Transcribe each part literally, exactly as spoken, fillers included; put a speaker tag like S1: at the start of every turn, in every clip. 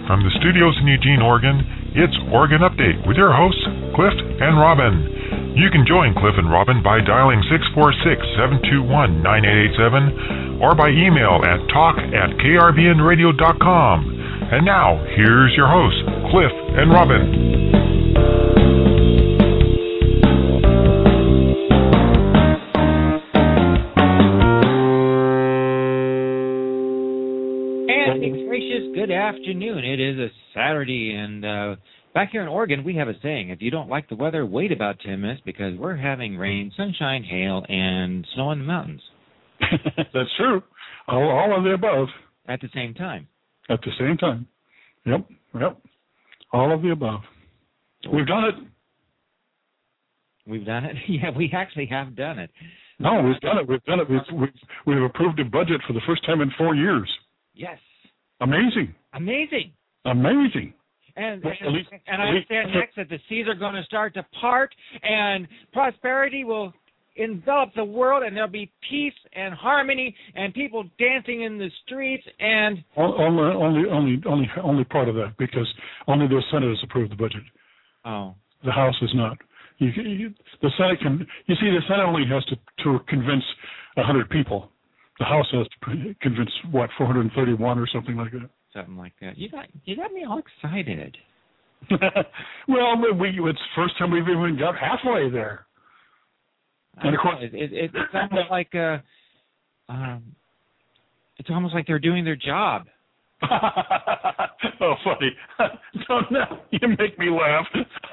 S1: From the studios in Eugene, Oregon, it's Oregon Update with your hosts, Cliff and Robin. You can join Cliff and Robin by dialing six four six, seven two one, nine eight eight seven or by email at talk at k r b n radio dot com. And now, here's your hosts, Cliff and Robin.
S2: Good afternoon. It is a Saturday, and uh, back here in Oregon, we have a saying: if you don't like the weather, wait about ten minutes because we're having rain, sunshine, hail, and snow in the mountains.
S3: That's true. All, all of the above.
S2: At the same time.
S3: At the same time. Yep, yep. All of the above. We've done it.
S2: We've done it? Yeah, we actually have done it.
S3: No, we've done it. We've done it. We've, we've, we've approved a budget for the first time in four years.
S2: Yes.
S3: Amazing.
S2: Amazing.
S3: Amazing.
S2: And
S3: well,
S2: and,
S3: least,
S2: and I understand next that the seas are going to start to part and prosperity will envelop the world and there'll be peace and harmony and people dancing in the streets and
S3: only only only only only part of that because only the Senate has approved the budget.
S2: Oh.
S3: The House is not. You, you, the Senate can. You see, the Senate only has to to convince a hundred people. The House has to convince, what, four hundred thirty-one or something like that?
S2: Something like that. You got you got me all excited.
S3: Well, we, it's the first time we've even got halfway there. And of course,
S2: it, it, it, it's almost like uh, um, it's almost like they're doing their job.
S3: Oh, funny! Don't know. You make me laugh.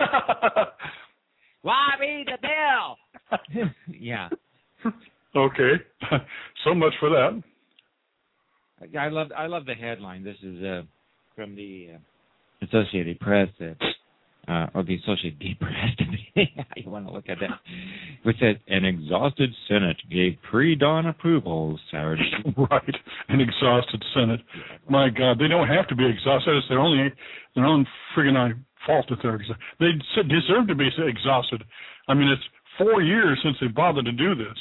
S2: Why me the bill? Yeah.
S3: Okay, so much for that.
S2: I love I love the headline. This is uh, from the uh, Associated Press, uh, uh, or the Associated Press. You want to look at that? Which says an exhausted Senate gave pre-dawn approval Saturday.
S3: Right, an exhausted Senate. My God, they don't have to be exhausted. It's their only their own friggin' fault that they're exhausted. They deserve to be exhausted. I mean, it's four years since they bothered to do this.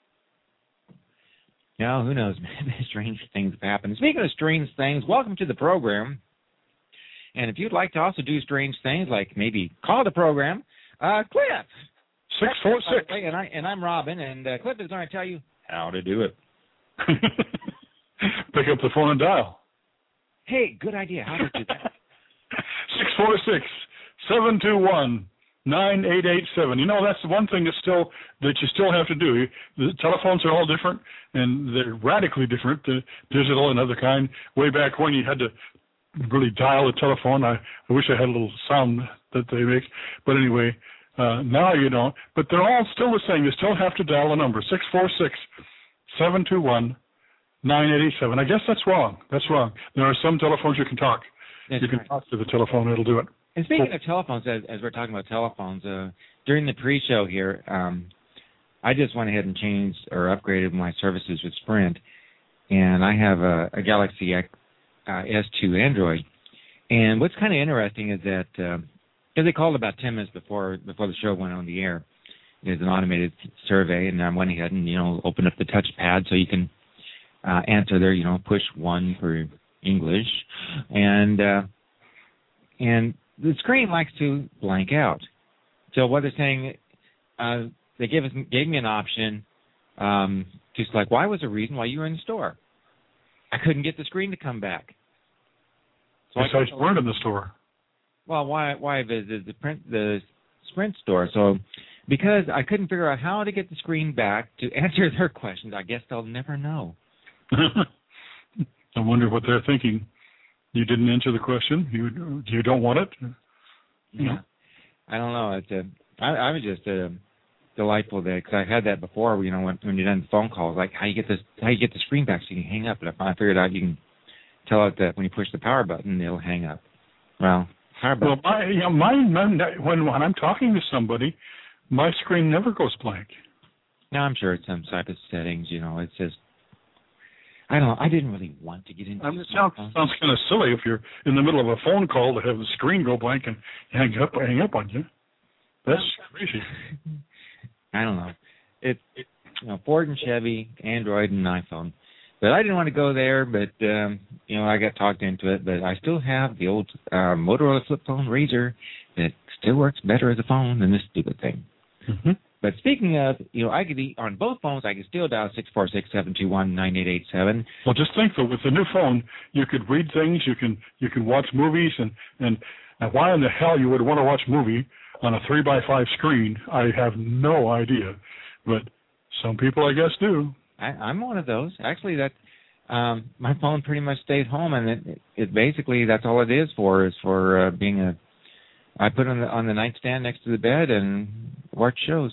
S2: No, who knows? Strange things have happened. Speaking of strange things, welcome to the program. And if you'd like to also do strange things, like maybe call the program, uh, Cliff.
S3: Six four six.
S2: And I and I'm Robin, and uh, Cliff is going to tell you how to do it.
S3: Pick up the phone and dial.
S2: Hey, good idea. How to do that?
S3: Six four six seven two one. Nine eight eight seven. You know, that's the one thing that still that you still have to do. The telephones are all different, and they're radically different. The digital and other kind. Way back when you had to really dial the telephone. I, I wish I had a little sound that they make. But anyway, uh, now you don't. But they're all still the same. You still have to dial the number six four six seven two one nine eight eight seven. I guess that's wrong. That's wrong. There are some telephones you can talk.
S2: That's
S3: you can
S2: right.
S3: talk to the telephone. It'll do it.
S2: And speaking of telephones, as, as we're talking about telephones, uh, during the pre-show here, um, I just went ahead and changed or upgraded my services with Sprint, and I have a, a Galaxy X, uh, S two Android. And what's kind of interesting is that because uh, they called about ten minutes before before the show went on the air, there's an automated survey, and I went ahead and you know opened up the touchpad so you can uh, answer there. You know, push one for English, and uh, and the screen likes to blank out. So what they're saying, uh, they gave us gave me an option um, to select why was the reason why you were in the store. I couldn't get the screen to come back.
S3: So I you weren't in the store.
S2: Well, why why visit the print the Sprint store? So because I couldn't figure out how to get the screen back to answer their questions, I guess they'll never know.
S3: I wonder what they're thinking. You didn't answer the question. You you don't want it.
S2: Yeah, know? I don't know. It's a, I, I was just uh, delightful there because I had that before. You know, when, when you're done phone calls, like how you get this, how you get the screen back so you can hang up. And I finally figured out you can tell it that when you push the power button, it'll hang up. Well, power button.
S3: Well, my, you know, mine, mine, when when I'm talking to somebody, my screen never goes blank.
S2: Now I'm sure it's some type of settings. You know, it's just. I don't know. I didn't really want to get into
S3: it. It sounds, sounds kind of silly if you're in the middle of a phone call to have the screen go blank and hang up hang up on you. That's crazy.
S2: I don't know. It, it you know, Ford and Chevy, Android and iPhone. But I didn't want to go there, but, um, you know, I got talked into it. But I still have the old uh, Motorola flip phone Razr that still works better as a phone than this stupid thing.
S3: Mm-hmm.
S2: But speaking of, you know, I could be on both phones. I could still dial six four six, seven two one, nine eight eight seven.
S3: Well, just think though, with the new phone, you could read things, you can you can watch movies, and and, and why in the hell you would want to watch a movie on a three by five screen? I have no idea, but some people, I guess, do.
S2: I, I'm one of those. Actually, that um, my phone pretty much stays home, and it, it basically that's all it is for is for uh, being a. I put it on the on the nightstand next to the bed and watch shows.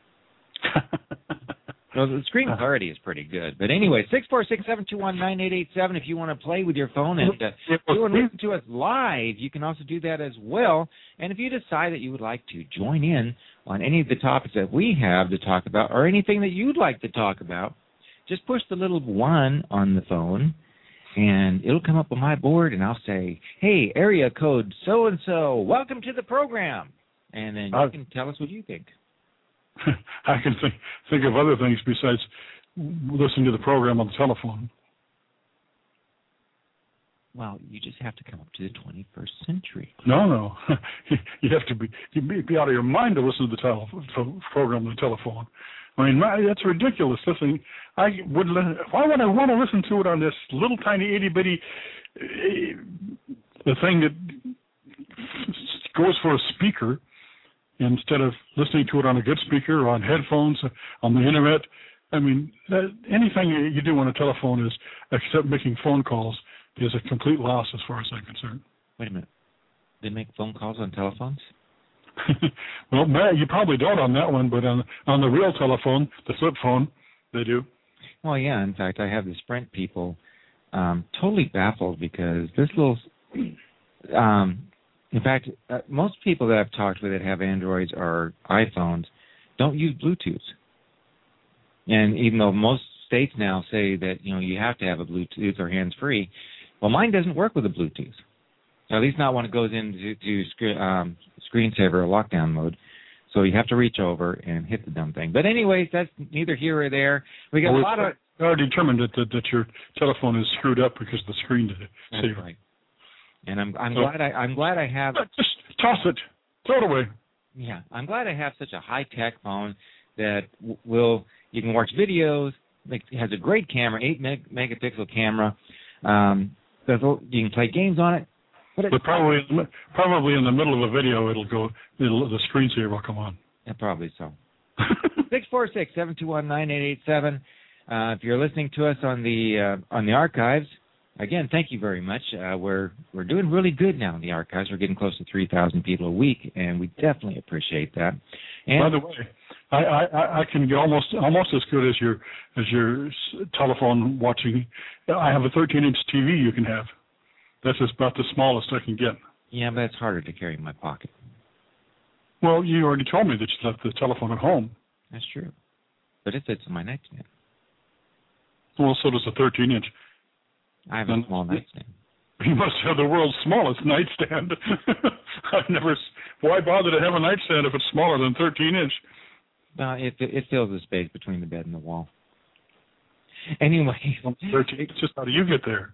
S2: So the screen clarity is pretty good. But anyway, six four six, seven two one, nine eight eight seven if you want to play with your phone and uh, if you want to listen to us live, you can also do that as well. And if you decide that you would like to join in on any of the topics that we have to talk about or anything that you'd like to talk about, just push the little one on the phone and it'll come up on my board and I'll say, hey, area code so-and-so, welcome to the program. And then you uh, can tell us what you think.
S3: I can think think of other things besides listening to the program on the telephone.
S2: Well, you just have to come up to the twenty-first century.
S3: No, no, you have to be you be out of your mind to listen to the tele- to program on the telephone. I mean, my, that's ridiculous. Listening, I would. Why would I want to listen to it on this little tiny itty bitty the thing that goes for a speaker? Instead of listening to it on a good speaker or on headphones, on the internet. I mean, that, anything you do on a telephone is, except making phone calls, is a complete loss as far as I'm concerned.
S2: Wait a minute. They make phone calls on telephones?
S3: Well, you probably don't on that one, but on on the real telephone, the flip phone, they do.
S2: Well, yeah. In fact, I have the Sprint people um, totally baffled because this little... Um, In fact, uh, most people that I've talked with that have Androids or iPhones don't use Bluetooth. And even though most states now say that, you know, you have to have a Bluetooth or hands-free, well, mine doesn't work with a Bluetooth. At least not when it goes into to sc- um, screensaver or lockdown mode. So you have to reach over and hit the dumb thing. But anyways, that's neither here or there. We got well, a lot of...
S3: I already determined that, that, that your telephone is screwed up because the screen did it.
S2: That's
S3: Saver.
S2: Right. And I'm I'm glad I I'm glad I have
S3: just toss it, throw it away.
S2: Yeah, I'm glad I have such a high tech phone that w- will you can watch videos. It has a great camera, eight meg- megapixel camera. Um, you can play games on it. But,
S3: but probably probably in the middle of a video, it'll go. It'll, the screensaver will come on.
S2: Yeah, probably so. Six four six seven two one nine eight eight seven. Uh, if you're listening to us on the uh, on the archives. Again, thank you very much. Uh, we're we're doing really good now in the archives. We're getting close to three thousand people a week, and we definitely appreciate that. And
S3: by the way, I, I, I can get almost almost as good as your as your telephone watching. I have a thirteen inch T V you can have. That's just about the smallest I can get.
S2: Yeah, but it's harder to carry in my pocket.
S3: Well, you already told me that you left the telephone at home.
S2: That's true, but it fits in my nightstand.
S3: Well, so does a thirteen inch.
S2: I have a small nightstand.
S3: You must have the world's smallest nightstand. I've never. Why bother to have a nightstand if it's smaller than thirteen inch?
S2: No, it it fills the space between the bed and the wall. Anyway,
S3: thirteen. It's just how do you get there?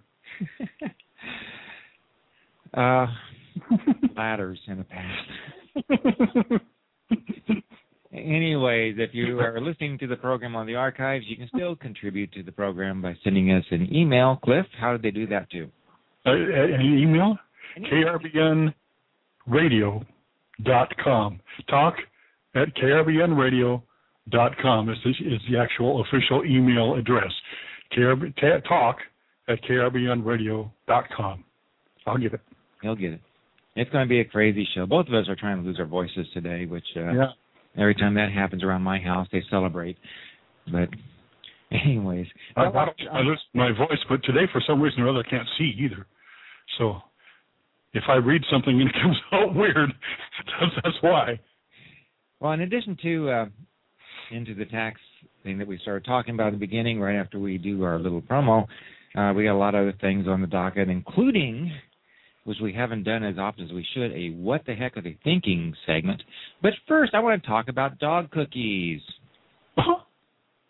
S2: uh, ladders in the past. Anyways, if you are listening to the program on the archives, you can still contribute to the program by sending us an email. Cliff, how did they do that too?
S3: Uh, an email? K R B N radio dot com. Talk at K R B N radio dot com is the, is the actual official email address. K R B, t- talk at K R B N radio dot com. I'll get it.
S2: He'll get it. It's going to be a crazy show. Both of us are trying to lose our voices today, which... Uh, yeah. Every time that happens around my house, they celebrate. But anyways.
S3: I, I, I lose my voice, but today for some reason or other I can't see either. So if I read something and it comes out weird, that's, that's why.
S2: Well, in addition to uh, into the tax thing that we started talking about at the beginning, right after we do our little promo, uh, we got a lot of other things on the docket, including... which we haven't done as often as we should, a What the Heck Are They Thinking segment. But first, I want to talk about dog cookies.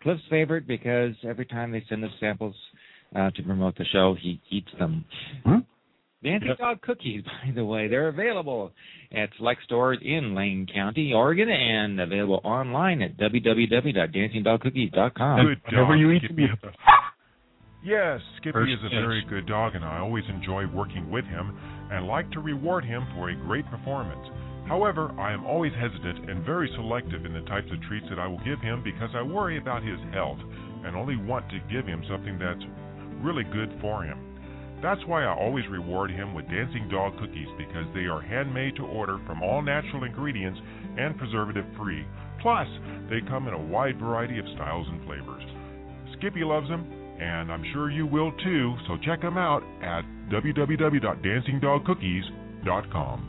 S2: Cliff's favorite because every time they send us samples uh, to promote the show, he eats them.
S3: Hmm?
S2: Dancing
S3: Yep.
S2: Dog Cookies, by the way, they're available at select stores in Lane County, Oregon, and available online at w w w dot dancing dog cookies dot com.
S1: Good
S3: Whenever
S1: dog,
S3: you eat
S1: Skippy.
S3: them, you have to-
S1: Yes, Skippy
S3: First,
S1: is a
S3: yes.
S1: very good dog, and I always enjoy working with him and like to reward him for a great performance. However, I am always hesitant and very selective in the types of treats that I will give him because I worry about his health and only want to give him something that's really good for him. That's why I always reward him with Dancing Dog Cookies because they are handmade to order from all natural ingredients and preservative-free. Plus, they come in a wide variety of styles and flavors. Skippy loves them, and I'm sure you will too, so check them out at w w w dot dancing dog cookies dot com.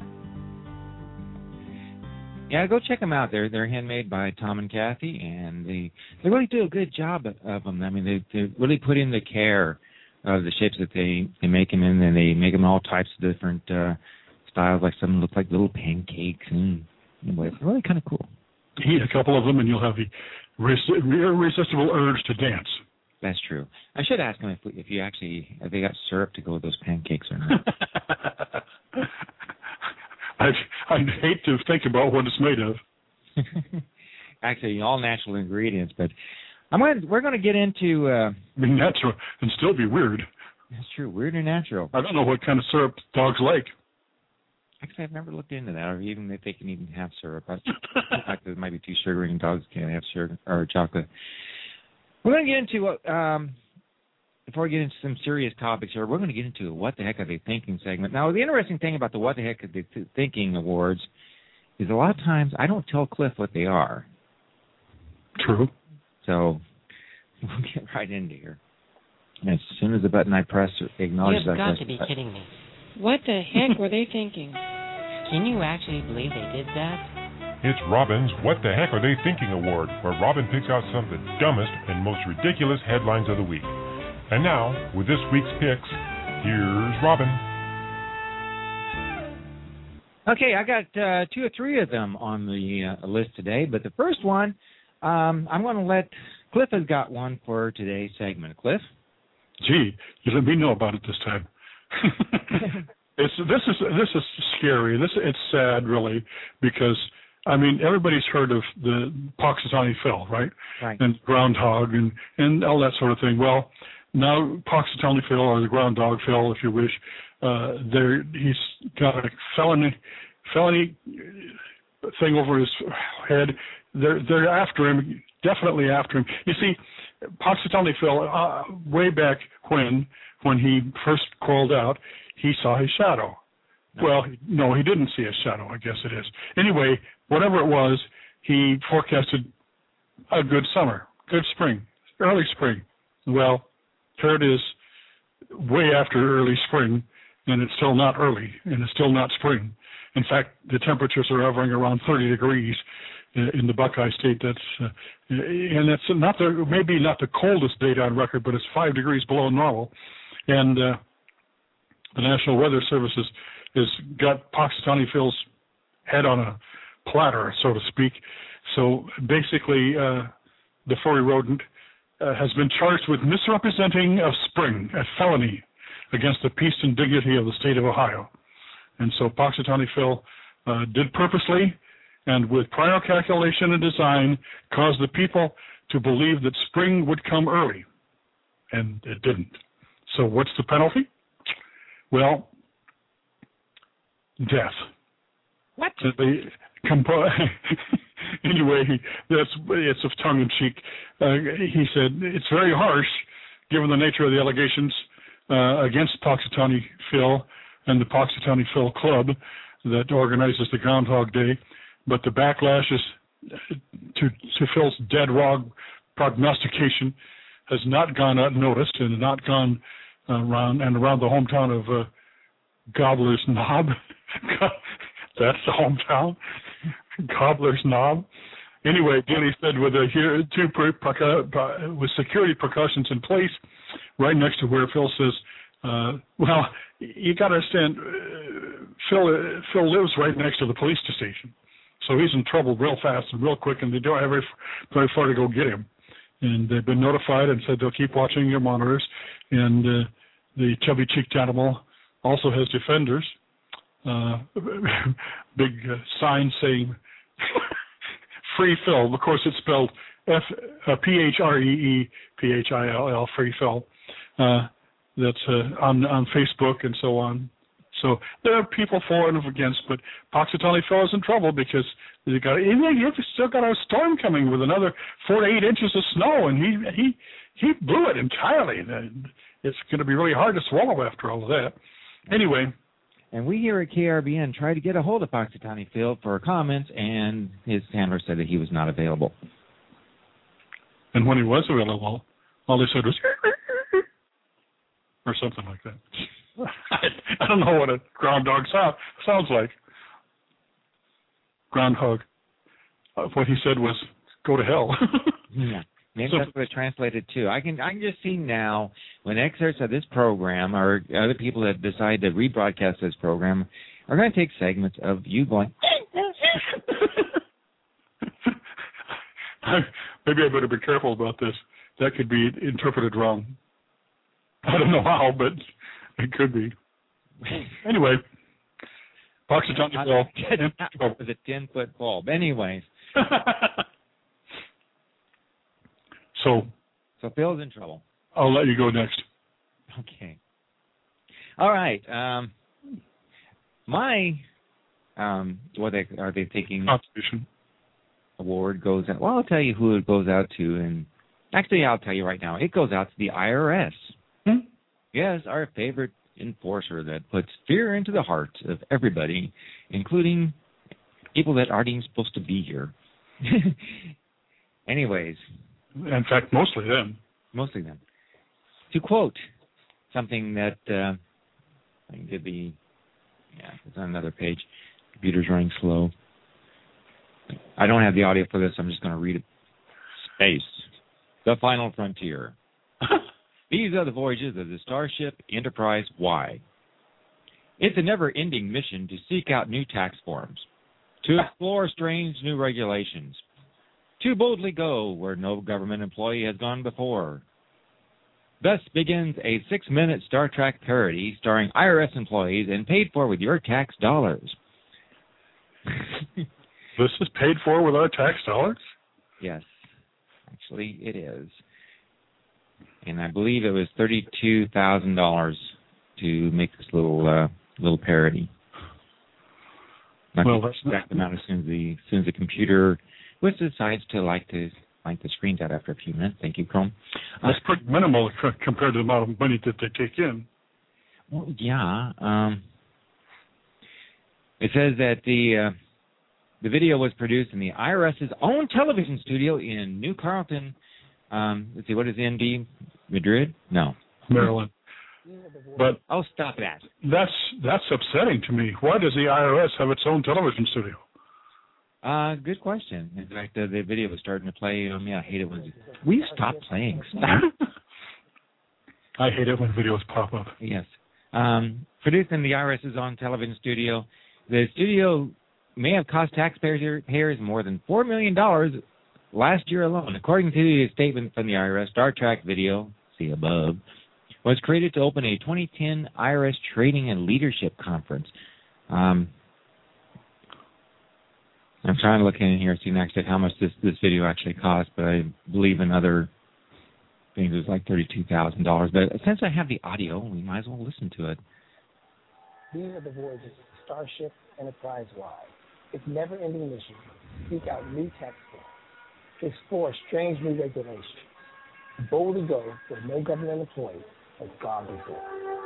S2: Yeah, go check them out. They're they're handmade by Tom and Kathy, and they they really do a good job of, of them. I mean, they they really put in the care of the shapes that they, they make them in, and they make them all types of different uh, styles. Like some look like little pancakes, and anyway, it's really kind of cool.
S3: Eat a couple of them, and you'll have the res- irresistible urge to dance.
S2: That's true. I should ask them if if you actually if they got syrup to go with those pancakes or not.
S3: I'd, I'd hate to think about what it's made of.
S2: Actually, all natural ingredients, but I'm going. We're going to get into. Uh,
S3: I mean, natural and still be weird.
S2: that's true. Weird and natural.
S3: I don't know what kind of syrup dogs like.
S2: Actually, I've never looked into that, or even if they can even have syrup. I think it might be too sugary, and dogs can't have sugar or chocolate. We're going to get into. Um, Before we get into some serious topics here, we're going to get into a What the Heck Are They Thinking segment. Now, the interesting thing about the What the Heck Are They Th- Thinking awards is a lot of times I don't tell Cliff what they are.
S3: True.
S2: So we'll get right into here. And as soon as the button I press acknowledges
S4: You've
S2: that
S4: got
S2: press,
S4: to be kidding me.
S5: What the heck were they thinking?
S4: Can you actually believe they did that?
S1: It's Robin's What the Heck Are They Thinking Award, where Robin picks out some of the dumbest and most ridiculous headlines of the week. And now, with this week's picks, here's Robin.
S2: Okay, I got uh, two or three of them on the uh, list today, but the first one, um, I'm going to let Cliff has got one for today's segment. Cliff?
S3: Gee, you let me know about it this time. it's this is this is scary. This it's sad, really, because I mean everybody's heard of the Punxsutawney Phil, right?
S2: Right.
S3: And groundhog and and all that sort of thing. Well, now Punxsutawney Phil, or the groundhog Phil, if you wish, uh, there he's got a felony felony thing over his head. They're they're after him, definitely after him. You see, Punxsutawney Phil, uh, way back when when he first crawled out, he saw his shadow.
S2: No.
S3: Well, no, he didn't see his shadow, I guess it is. Anyway, whatever it was, he forecasted a good summer, good spring, early spring. Well, here it is, way after early spring, and it's still not early, and it's still not spring. In fact, the temperatures are hovering around thirty degrees in the Buckeye State. That's uh, and that's not the maybe not the coldest date on record, but it's five degrees below normal. And uh, the National Weather Service has, has got Punxsutawney Phil's head on a platter, so to speak. So basically, uh, the furry rodent uh, has been charged with misrepresenting of spring, a felony against the peace and dignity of the state of Ohio. And so Punxsutawney Phil uh, did purposely and with prior calculation and design caused the people to believe that spring would come early, and it didn't. So what's the penalty? Well, death.
S2: What?
S3: They compo- anyway, he, that's it's of tongue in cheek. Uh, he said it's very harsh, given the nature of the allegations uh, against Punxsutawney Phil and the Punxsutawney Phil Club that organizes the Groundhog Day, but the backlash is to to Phil's dead wrong prognostication has not gone unnoticed and not gone uh, around and around the hometown of uh, Gobbler's Knob. That's the hometown, Gobbler's Knob. Anyway, Daly said with a here two preca- with security precautions in place, right next to where Phil says, uh, "Well, you got to understand, uh, Phil uh, Phil lives right next to the police station, so he's in trouble real fast and real quick, and they don't have very, very far to go get him." and they've been notified and said they'll keep watching your monitors. And uh, the chubby-cheeked animal also has defenders, uh, big uh, sign saying free film. Of course, it's spelled F, uh, P H R E E P H I L L, free film. Uh, that's uh, on on Facebook and so on. So there are people for and against, but Punxsutawney Phil is in trouble because they got they've still got a storm coming with another four to eight inches of snow, and he he he blew it entirely. It's going to be really hard to swallow after all of that. Anyway.
S2: And we here at K R B N tried to get a hold of Punxsutawney Phil for comments, and his handler said that he was not available.
S3: And when he was available, all he said was or something like that. I don't know what a ground dog sound, sounds like. Groundhog. Uh, what he said was, go to hell.
S2: Yeah. Maybe
S3: So-
S2: that's what it translated to. I can I can just see now when excerpts of this program or other people that decide to rebroadcast this program are going to take segments of you going,
S3: I, maybe I better be careful about this. That could be interpreted wrong. I don't know how, but it could be. Anyway, Punxsutawney Phil.
S2: It was a ten-foot bulb. Anyways.
S3: So,
S2: So Phil's in trouble.
S3: I'll let you go next.
S2: Okay. All right. Um, my, um, what they, are they taking
S3: Constitution.
S2: award goes out. Well, I'll tell you who it goes out to. And actually, I'll tell you right now. It goes out to the I R S.
S3: Hmm?
S2: Yes, our favorite enforcer that puts fear into the hearts of everybody, including people that aren't even supposed to be here. Anyways.
S3: In fact, mostly them.
S2: Mostly them. To quote something that uh, I can give the, yeah, it's on another page. Computer's running slow. I don't have the audio for this. I'm just going to read it. Space, the final frontier. These are the voyages of the Starship Enterprise Y. It's a never-ending mission to seek out new tax forms, to explore strange new regulations, to boldly go where no government employee has gone before. Thus begins a six-minute Star Trek parody starring I R S employees and paid for with your tax dollars.
S3: This is paid for with our tax dollars?
S2: Yes, actually it is. And I believe it was thirty-two thousand dollars to make this little uh, little parody. Not
S3: Well,
S2: the
S3: that's
S2: exact
S3: not...
S2: amount as soon as the as soon as the computer which decides to like to like the screens out after a few minutes. Thank you, Chrome. Uh,
S3: That's pretty minimal compared to the amount of money that they take in.
S2: Well, yeah. Um, it says that the uh, the video was produced in the IRS's own television studio in New Carlton. Um, let's see, what is N D? Madrid? No.
S3: Maryland. But
S2: oh, stop that.
S3: That's that's upsetting to me. Why does the I R S have its own television studio?
S2: Uh, good question. In fact, uh, the video was starting to play. Um, yeah, I hate it when. Will you stop playing? Stop.
S3: I hate it when videos pop up.
S2: Yes. Um, produced in the IRS's own television studio, the studio may have cost taxpayers payers more than four million dollars last year alone, according to the statement from the I R S. Star Trek video, see above, was created to open a twenty ten I R S Training and Leadership Conference. Um, I'm trying to look in here, see next at how much this, this video actually cost, but I believe in other things it was like thirty-two thousand dollars. But since I have the audio, we might as well listen to it.
S6: These are the voyages of Starship Enterprise Y. Its never-ending mission to seek out new tax forms, to explore strange new regulations, to boldly go where no government employee has gone before.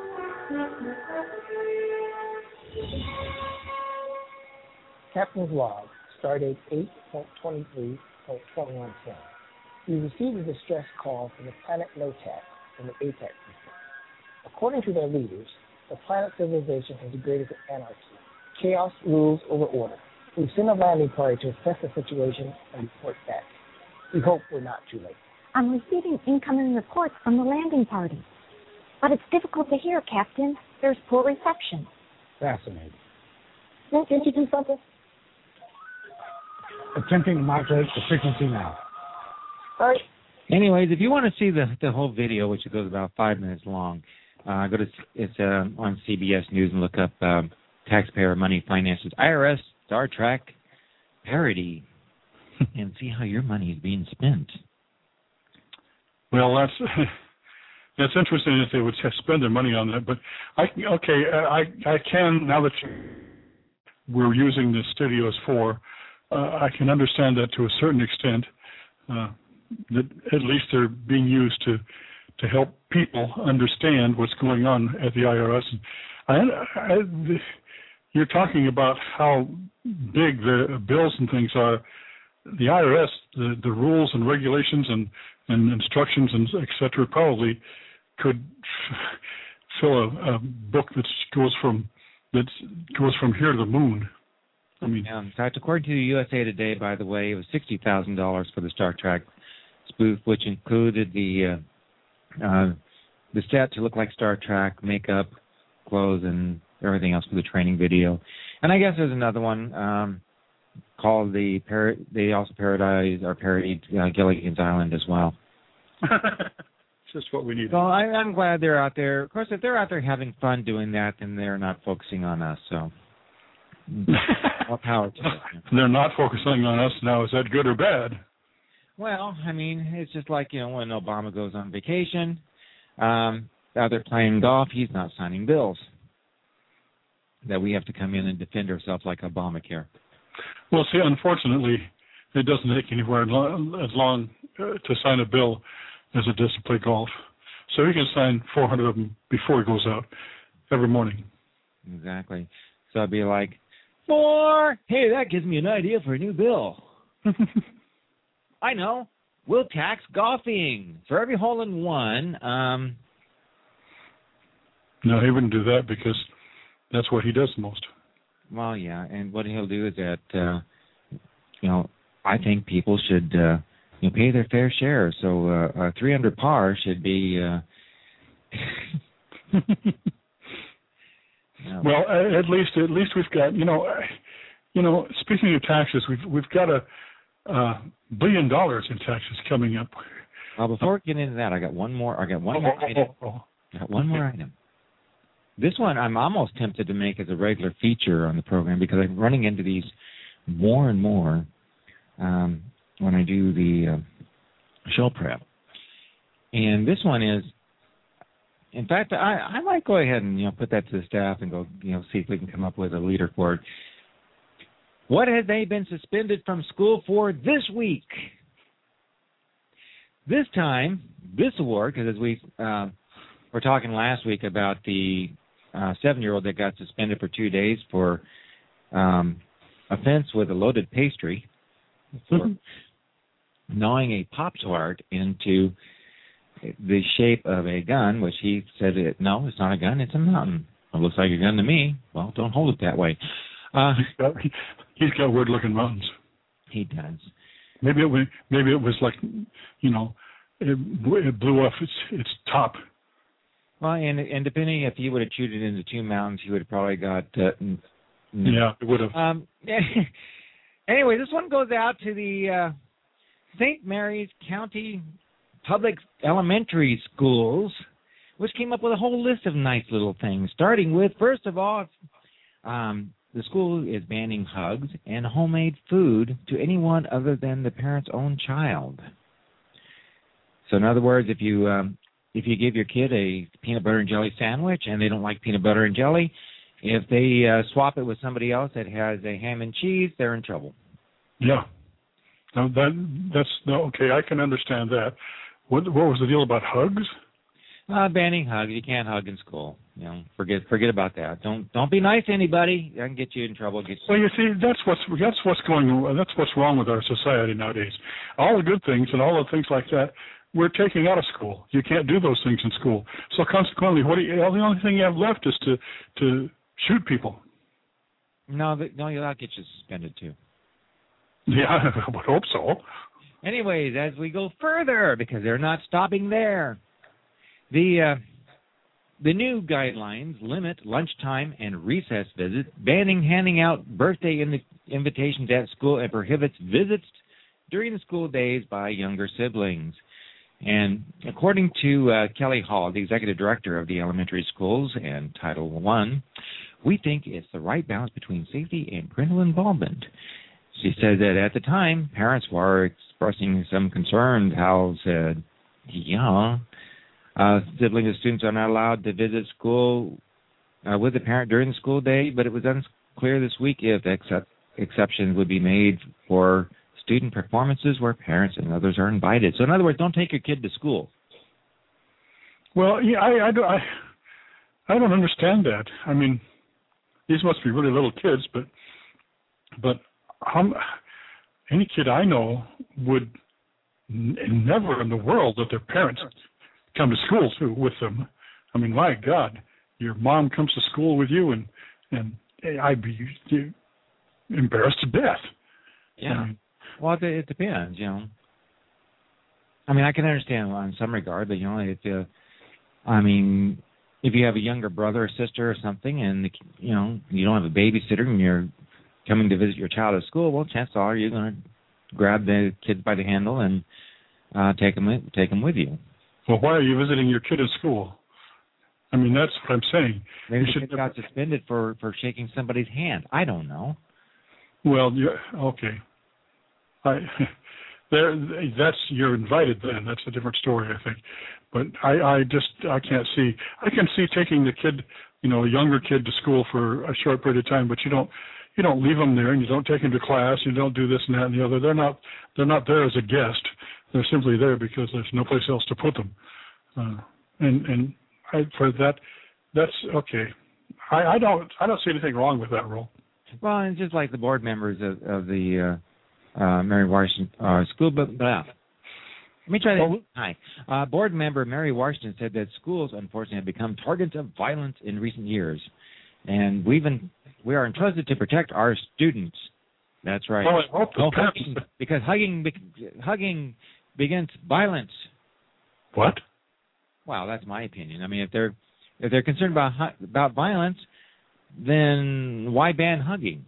S6: Captain's log, stardate eight point twenty-three point twenty-one ten. We received a distress call from the planet Notac in the APEX system. According to their leaders, the planet civilization has degraded to anarchy. Chaos rules over order. We've sent a landing party to assess the situation and report back. We hope we're not too late.
S7: I'm receiving incoming reports from the landing party. But it's difficult to hear, Captain. There's poor reception.
S6: Fascinating.
S7: Can't you do something?
S6: Attempting to modulate the frequency now.
S7: All right.
S2: Anyways, if you want to see the the whole video, which goes about five minutes long, uh, go to it's uh, on C B S News and look up um, taxpayer money finances I R S Star Trek parody and see how your money is being spent.
S3: Well, that's that's interesting if they would spend their money on that. But I okay, I I can now that you, we're using the studios for, uh, I can understand that to a certain extent. Uh, that at least they're being used to to help people understand what's going on at the I R S. I, I, you're talking about how big the bills and things are. The I R S, the, the rules and regulations and, and instructions and et cetera probably could f- fill a, a book that goes from that goes from here to the moon. I mean,
S2: yeah, in fact, according to U S A Today, by the way, it was sixty thousand dollars for the Star Trek spoof, which included the uh, uh, the set to look like Star Trek, makeup, clothes, and everything else for the training video. And I guess there's another one um, called the par- they also parodied or parodied uh, Gilligan's Island as well.
S3: Just what we need.
S2: So I, I'm glad they're out there. Of course, if they're out there having fun doing that, then they're not focusing on us. So more power to them.
S3: They're not focusing on us now. Is that good or bad?
S2: Well, I mean, it's just like, you know, when Obama goes on vacation, um, out there playing golf, he's not signing bills that we have to come in and defend ourselves like Obamacare.
S3: Well, see, unfortunately, it doesn't take anywhere as long uh, to sign a bill as it does to play golf. So he can sign four hundred of them before he goes out every morning.
S2: Exactly. So I'd be like, four, hey, that gives me an idea for a new bill. I know. We'll tax golfing for every hole in one. Um,
S3: no, he wouldn't do that because that's what he does the most.
S2: Well, yeah, and what he'll do is that, uh, you know, I think people should, uh, you know, pay their fair share. So uh, a three hundred par should be. Uh, no.
S3: Well, at least at least we've got, you know, you know. Speaking of taxes, we've we've got a. Uh, billion dollars in taxes coming up.
S2: Well, before we get into that, I got one more. I got one
S3: oh,
S2: more
S3: oh,
S2: item.
S3: Oh, oh.
S2: I got one more item. This one I'm almost tempted to make as a regular feature on the program because I'm running into these more and more um, when I do the uh, show prep. And this one is, in fact, I, I might go ahead and you know put that to the staff and go you know see if we can come up with a leader for it. What have they been suspended from school for this week? This time, this award, because as we uh, were talking last week about the uh, seven-year-old that got suspended for two days for um, offense with a loaded pastry, for gnawing a Pop-Tart into the shape of a gun, which he said, it, no, it's not a gun, it's a mountain. It looks like a gun to me. Well, don't hold it that way. Uh,
S3: he's got, he's got weird-looking mountains.
S2: He does.
S3: Maybe it was. Maybe it was like, you know, it, it blew off its its top.
S2: Well, and and depending if he would have chewed it into two mountains, he would have probably got. Uh, n- n-
S3: yeah, it would have.
S2: Um. Anyway, this one goes out to the uh, Saint Mary's County Public Elementary Schools, which came up with a whole list of nice little things. Starting with, first of all, um. the school is banning hugs and homemade food to anyone other than the parent's own child. So in other words, if you um, if you give your kid a peanut butter and jelly sandwich and they don't like peanut butter and jelly, if they uh, swap it with somebody else that has a ham and cheese, they're in trouble.
S3: Yeah. No, that that's no okay. I can understand that. What what was the deal about hugs?
S2: Uh, banning hugs. You can't hug in school. You know, forget forget about that. Don't don't be nice to anybody. That can get you in trouble. Get
S3: well, you see, that's what's that's what's going. That's what's wrong with our society nowadays. All the good things and all the things like that, we're taking out of school. You can't do those things in school. So consequently, what do you, the only thing you have left is to to shoot people.
S2: No, the, no, that'll get you suspended too.
S3: Yeah, I would hope so.
S2: Anyways, as we go further, because they're not stopping there. The uh, the new guidelines limit lunchtime and recess visits, banning handing out birthday in invitations at school, and prohibits visits during the school days by younger siblings. And according to uh, Kelly Hall, the executive director of the elementary schools and Title One, we think it's the right balance between safety and parental involvement. She said that at the time, parents were expressing some concern. Hal said, yeah, uh, siblings of students are not allowed to visit school uh, with the parent during the school day, but it was unclear this week if except, exceptions would be made for student performances where parents and others are invited. So in other words, don't take your kid to school.
S3: Well, yeah, I, I, I, I don't understand that. I mean, these must be really little kids, but but um, any kid I know would n- never in the world let their parents come to school too with them. I mean, my God, your mom comes to school with you, and and I'd be embarrassed to death.
S2: Yeah.
S3: I mean,
S2: well, it, it depends, you know. I mean, I can understand in some regard, but, you know, if you, I mean, if you have a younger brother or sister or something and, the, you know, you don't have a babysitter and you're coming to visit your child at school, well, chances are you're going to grab the kids by the handle and uh, take them in, take them with you.
S3: Well, why are you visiting your kid at school? I mean, that's what I'm saying.
S2: Maybe
S3: you
S2: the kid got suspended for, for shaking somebody's hand. I don't know.
S3: Well, you okay. I, there, that's you're invited then. That's a different story, I think. But I, I just I can't see. I can see taking the kid, you know, a younger kid to school for a short period of time, but you don't you don't leave them there, and you don't take them to class. You don't do this and that and the other. They're not they're not there as a guest. They're simply there because there's no place else to put them. Uh, and and I, for that, that's okay. I, I don't I don't see anything wrong with that rule.
S2: Well, and just like the board members of, of the uh, uh, Mary Washington uh, School, but blah. Let me try that.
S3: Well,
S2: Hi. Uh, board member Mary Washington said that schools, unfortunately, have become targets of violence in recent years, and we've been, we are entrusted to protect our students. That's right.
S3: Well, I hope the
S2: no
S3: parents...
S2: hugging, because hugging hugging begins violence.
S3: What?
S2: Well, that's my opinion. I mean, if they're if they're concerned about about violence, then why ban hugging?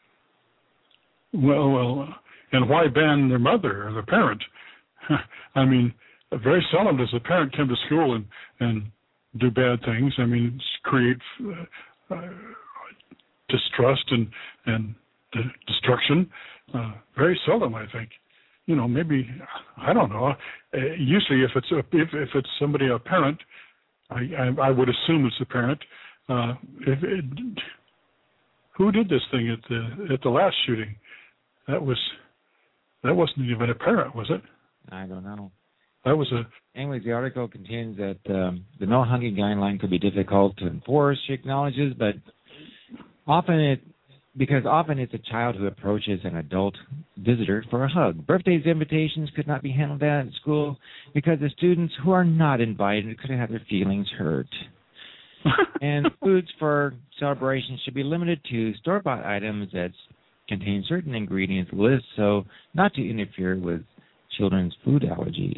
S3: Well, well, and why ban their mother or the parent? I mean, very seldom does the parent come to school and, and do bad things. I mean, create uh, uh, distrust and and de- destruction. Uh, very seldom, I think. You know, maybe I don't know. Uh, usually, if it's a, if if it's somebody a parent, I I, I would assume it's a parent. Uh, if it, who did this thing at the at the last shooting? That was that wasn't even a parent, was it?
S2: I don't know.
S3: That was a.
S2: Anyways, the article contains that um, the no hugging guideline could be difficult to enforce. She acknowledges, but often it because often it's a child who approaches an adult visitor for a hug. Birthdays invitations could not be handled at school because the students who are not invited could have their feelings hurt. And foods for celebrations should be limited to store-bought items that contain certain ingredients lists so not to interfere with children's food allergies.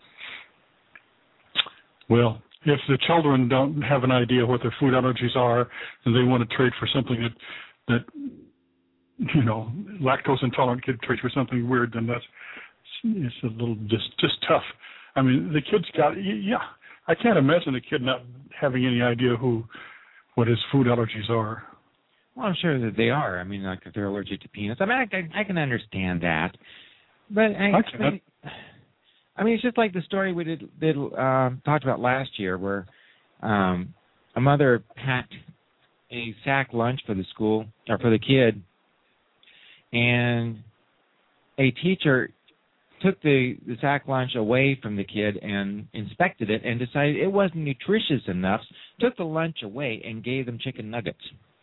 S3: Well, if the children don't have an idea what their food allergies are and they want to trade for something that, that you know, lactose intolerant kid trades for something weird, then that's it's a little just just tough. I mean, the kid's got, yeah, I can't imagine a kid not having any idea who, what his food allergies are.
S2: Well, I'm sure that they are. I mean, like if they're allergic to peanuts. I mean, I, I can understand that. But I,
S3: I,
S2: I, mean, I mean, it's just like the story we did, did uh, talked about last year, where um, a mother packed a sack lunch for the school or for the kid, and a teacher took the, the sack lunch away from the kid and inspected it and decided it wasn't nutritious enough. Took the lunch away and gave them chicken nuggets.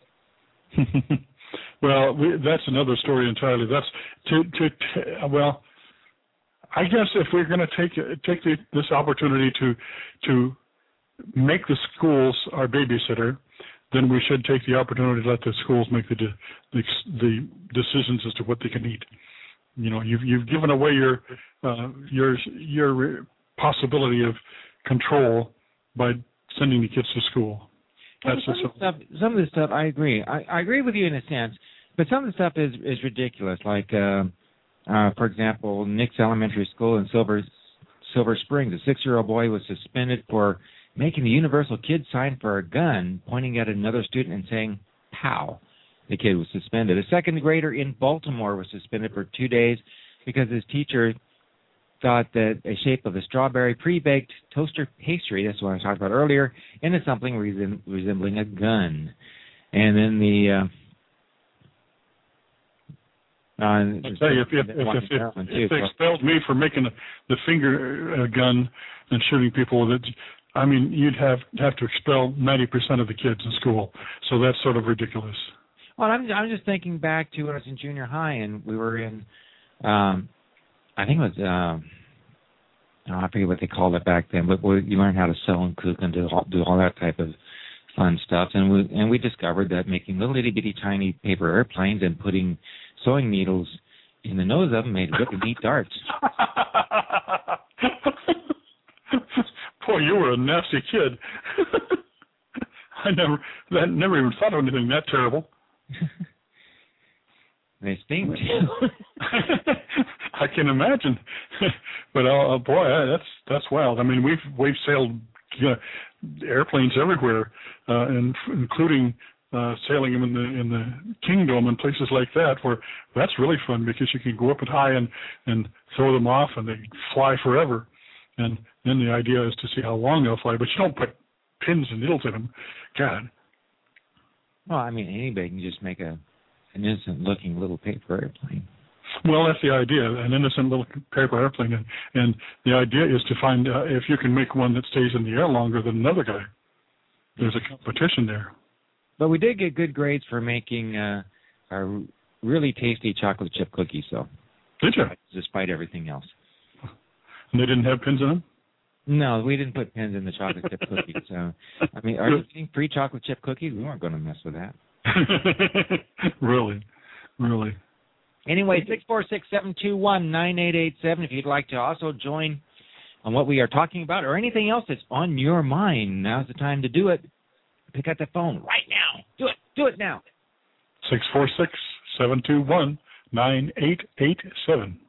S3: Well, we, that's another story entirely. That's to to t- well, I guess if we're going to take take the, this opportunity to to make the schools our babysitter, then we should take the opportunity to let the schools make the de- the, the decisions as to what they can eat. You know, you've you've given away your uh, your your possibility of control by sending the kids to school. That's
S2: some, of stuff, some of the stuff I agree. I, I agree with you in a sense, but some of the stuff is, is ridiculous. Like, uh, uh, for example, Nick's Elementary School in Silver Silver Springs, a six-year-old boy was suspended for making the universal kid sign for a gun, pointing at another student and saying, "Pow." The kid was suspended. A second grader in Baltimore was suspended for two days because his teacher thought that a shape of a strawberry pre-baked toaster pastry, that's what I talked about earlier, into something resem- resembling a gun. And then the... Uh, uh,
S3: I tell you, if, if, if, if, if, if they expelled me for making a, the finger uh, gun and shooting people with it, I mean, you'd have have to expel ninety percent of the kids in school. So that's sort of ridiculous.
S2: Well, I'm I'm just thinking back to when I was in junior high and we were in, um, I think it was, um, oh, I forget what they called it back then, but we, you learned how to sew and cook and do all, do all that type of fun stuff. And we and we discovered that making little itty bitty tiny paper airplanes and putting sewing needles in the nose of them made really neat darts.
S3: Boy, you were a nasty kid. I never, that never even thought of anything that terrible.
S2: They sting too.
S3: I can imagine, but uh, boy, that's that's wild. I mean, we've we've sailed uh, airplanes everywhere, uh, and including uh, sailing them in the in the Kingdom and places like that, where that's really fun because you can go up and high and and throw them off, and they fly forever. And then the idea is to see how long they'll fly, but you don't put pins and needles in them. God.
S2: Well, I mean, anybody can just make a an innocent-looking little paper airplane.
S3: Well, that's the idea, an innocent little paper airplane. And, and the idea is to find uh, if you can make one that stays in the air longer than another guy. There's a competition there.
S2: But we did get good grades for making uh, our really tasty chocolate chip cookies, though.
S3: Did you?
S2: Despite everything else.
S3: And they didn't have pins in them?
S2: No, we didn't put pins in the chocolate chip cookies. So, I mean, are you getting free chocolate chip cookies? We weren't going to mess with that.
S3: Really? Really?
S2: Anyway, six four six, seven two one, nine eight eight seven if you'd like to also join on what we are talking about or anything else that's on your mind. Now's the time to do it. Pick up the phone right now. Do it. Do it now.
S3: six four six, seven two one, nine eight eight seven.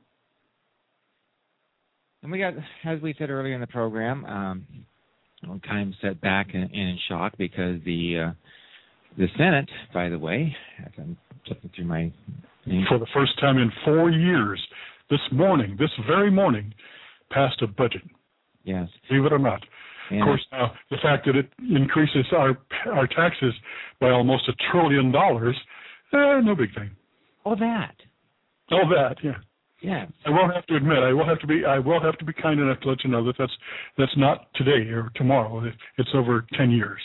S2: And we got, as we said earlier in the program, um, I'm kind of set back and, and in shock because the uh, the Senate, by the way, as I'm flipping through my name,
S3: for the first time in four years, this morning, this very morning, passed a budget.
S2: Yes.
S3: Believe it or not. And of course, now the fact that it increases our our taxes by almost a trillion dollars, eh, no big thing.
S2: Oh, that.
S3: Oh, that, yeah.
S2: Yeah.
S3: I will have to admit, I will have to be, I will have to be kind enough to let you know that that's that's not today or tomorrow. It's over ten years.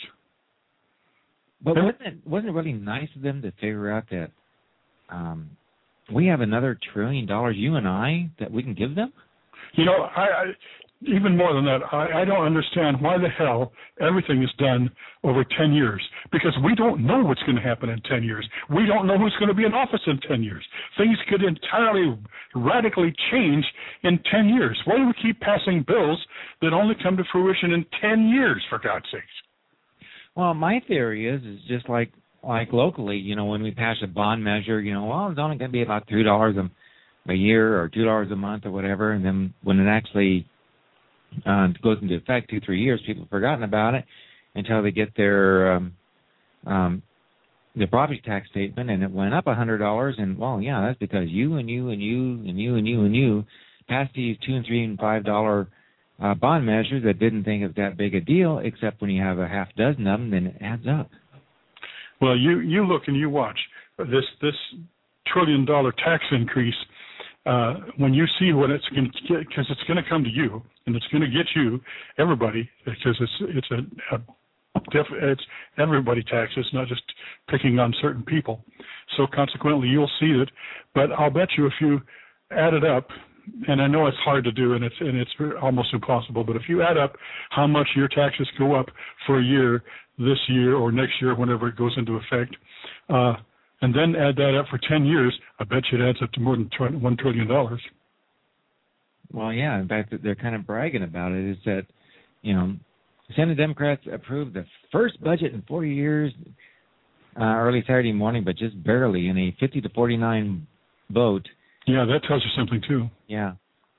S2: But wasn't it wasn't it really nice of them to figure out that um, we have another trillion dollars, you and I, that we can give them?
S3: You know, I, I even more than that, I, I don't understand why the hell everything is done over ten years. Because we don't know what's going to happen in ten years. We don't know who's going to be in office in ten years. Things could entirely, radically change in ten years. Why do we keep passing bills that only come to fruition in ten years, for God's sakes?
S2: Well, my theory is, is just like like locally, you know, when we pass a bond measure, you know, well, it's only going to be about three dollars a year or two dollars a month or whatever, and then when it actually uh, goes into effect two, three years, people have forgotten about it until they get their um, um, their property tax statement, and it went up a hundred dollars, and well, yeah, that's because you and you and you and you and you and you passed these two and three and five dollar uh, bond measures that didn't think it was that big a deal, except when you have a half dozen of them, then it adds up.
S3: Well, you you look and you watch this this trillion dollar tax increase. Uh, when you see what it's going to get, because it's going to come to you, and it's going to get you, everybody, because it's it's a, a def, it's everybody taxes, not just picking on certain people. So consequently, you'll see it. But I'll bet you if you add it up, and I know it's hard to do, and it's and it's almost impossible. But if you add up how much your taxes go up for a year, this year or next year, whenever it goes into effect. Uh, And then add that up for ten years, I bet you it adds up to more than one trillion dollars.
S2: Well, yeah. In fact, they're kind of bragging about it. Is that, you know, Senate Democrats approved the first budget in four years uh, early Saturday morning, but just barely in a fifty to forty-nine vote.
S3: Yeah, that tells you something too.
S2: Yeah,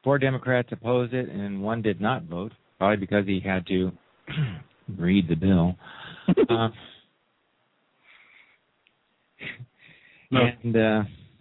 S2: four Democrats opposed it, and one did not vote, probably because he had to read the bill. uh,
S3: no.
S2: And uh,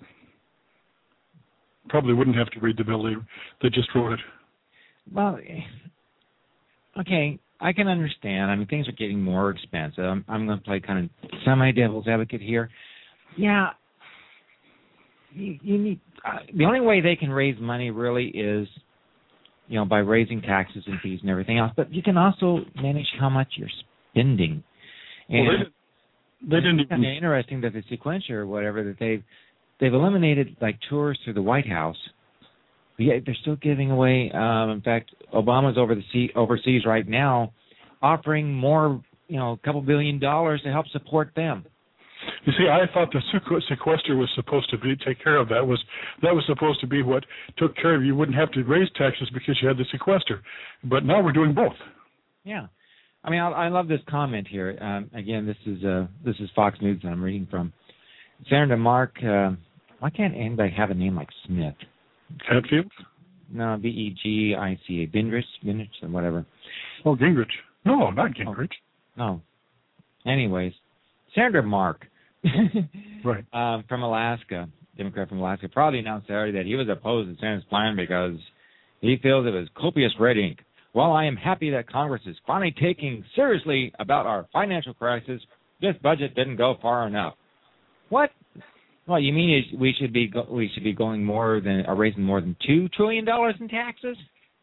S3: probably wouldn't have to read the bill. They, they just wrote it.
S2: Well, okay, I can understand. I mean, things are getting more expensive. I'm, I'm going to play kind of semi-devil's advocate here. Yeah, you, you need. Uh, the only way they can raise money really is, you know, by raising taxes and fees and everything else. But you can also manage how much you're spending. And
S3: well, they, they didn't
S2: it's kind of interesting that the sequencer or whatever that they've they've eliminated like tours through the White House. But yet they're still giving away. Um, in fact, Obama's over the sea, overseas right now, offering more, you know, a couple billion dollars to help support them.
S3: You see, I thought the sequester was supposed to be take care of that. Was that was supposed to be what took care of you wouldn't have to raise taxes because you had the sequester. But now we're doing both.
S2: Yeah, I mean, I, I love this comment here. Um, again, this is uh, this is Fox News that I'm reading from. Senator Mark, uh, why can't anybody have a name like Smith?
S3: Hatfield?
S2: No, B E G I C A. Gingrich, Gingrich, or whatever.
S3: Oh, Gingrich. No, not Gingrich.
S2: Oh. No. Anyways, Senator Mark,
S3: right,
S2: um, from Alaska, Democrat from Alaska, probably announced Saturday that he was opposed to the Senate's plan because he feels it was copious red ink. While I am happy that Congress is finally taking seriously about our financial crisis, this budget didn't go far enough. What? Well, you mean we should be go- we should be going more than or raising more than two trillion dollars in taxes?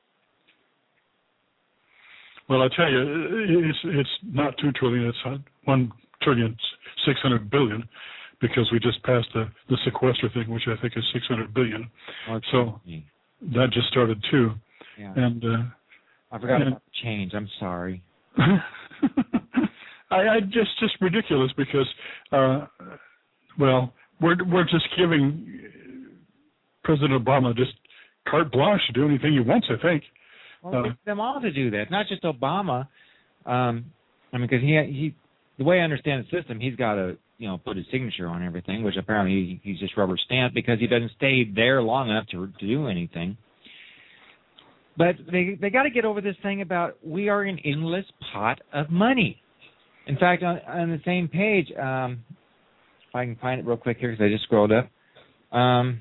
S3: Well, I tell you, it's it's not two trillion. It's one trillion six hundred billion, because we just passed the the sequester thing, which I think is six hundred billion.
S2: Okay.
S3: So that just started too.
S2: Yeah.
S3: And uh,
S2: I forgot
S3: and,
S2: about change. I'm sorry.
S3: I, I just just ridiculous because, uh, well. We're we're just giving President Obama just carte blanche to do anything he wants, I think.
S2: Well,
S3: uh,
S2: it's them all to do that, not just Obama. Um, I mean, because he he the way I understand the system, he's got to you know put his signature on everything, which apparently he, he's just rubber stamped because he doesn't stay there long enough to to do anything. But they they got to get over this thing about we are an endless pot of money. In fact, on, on the same page. Um, If I can find it real quick here because I just scrolled up. Um,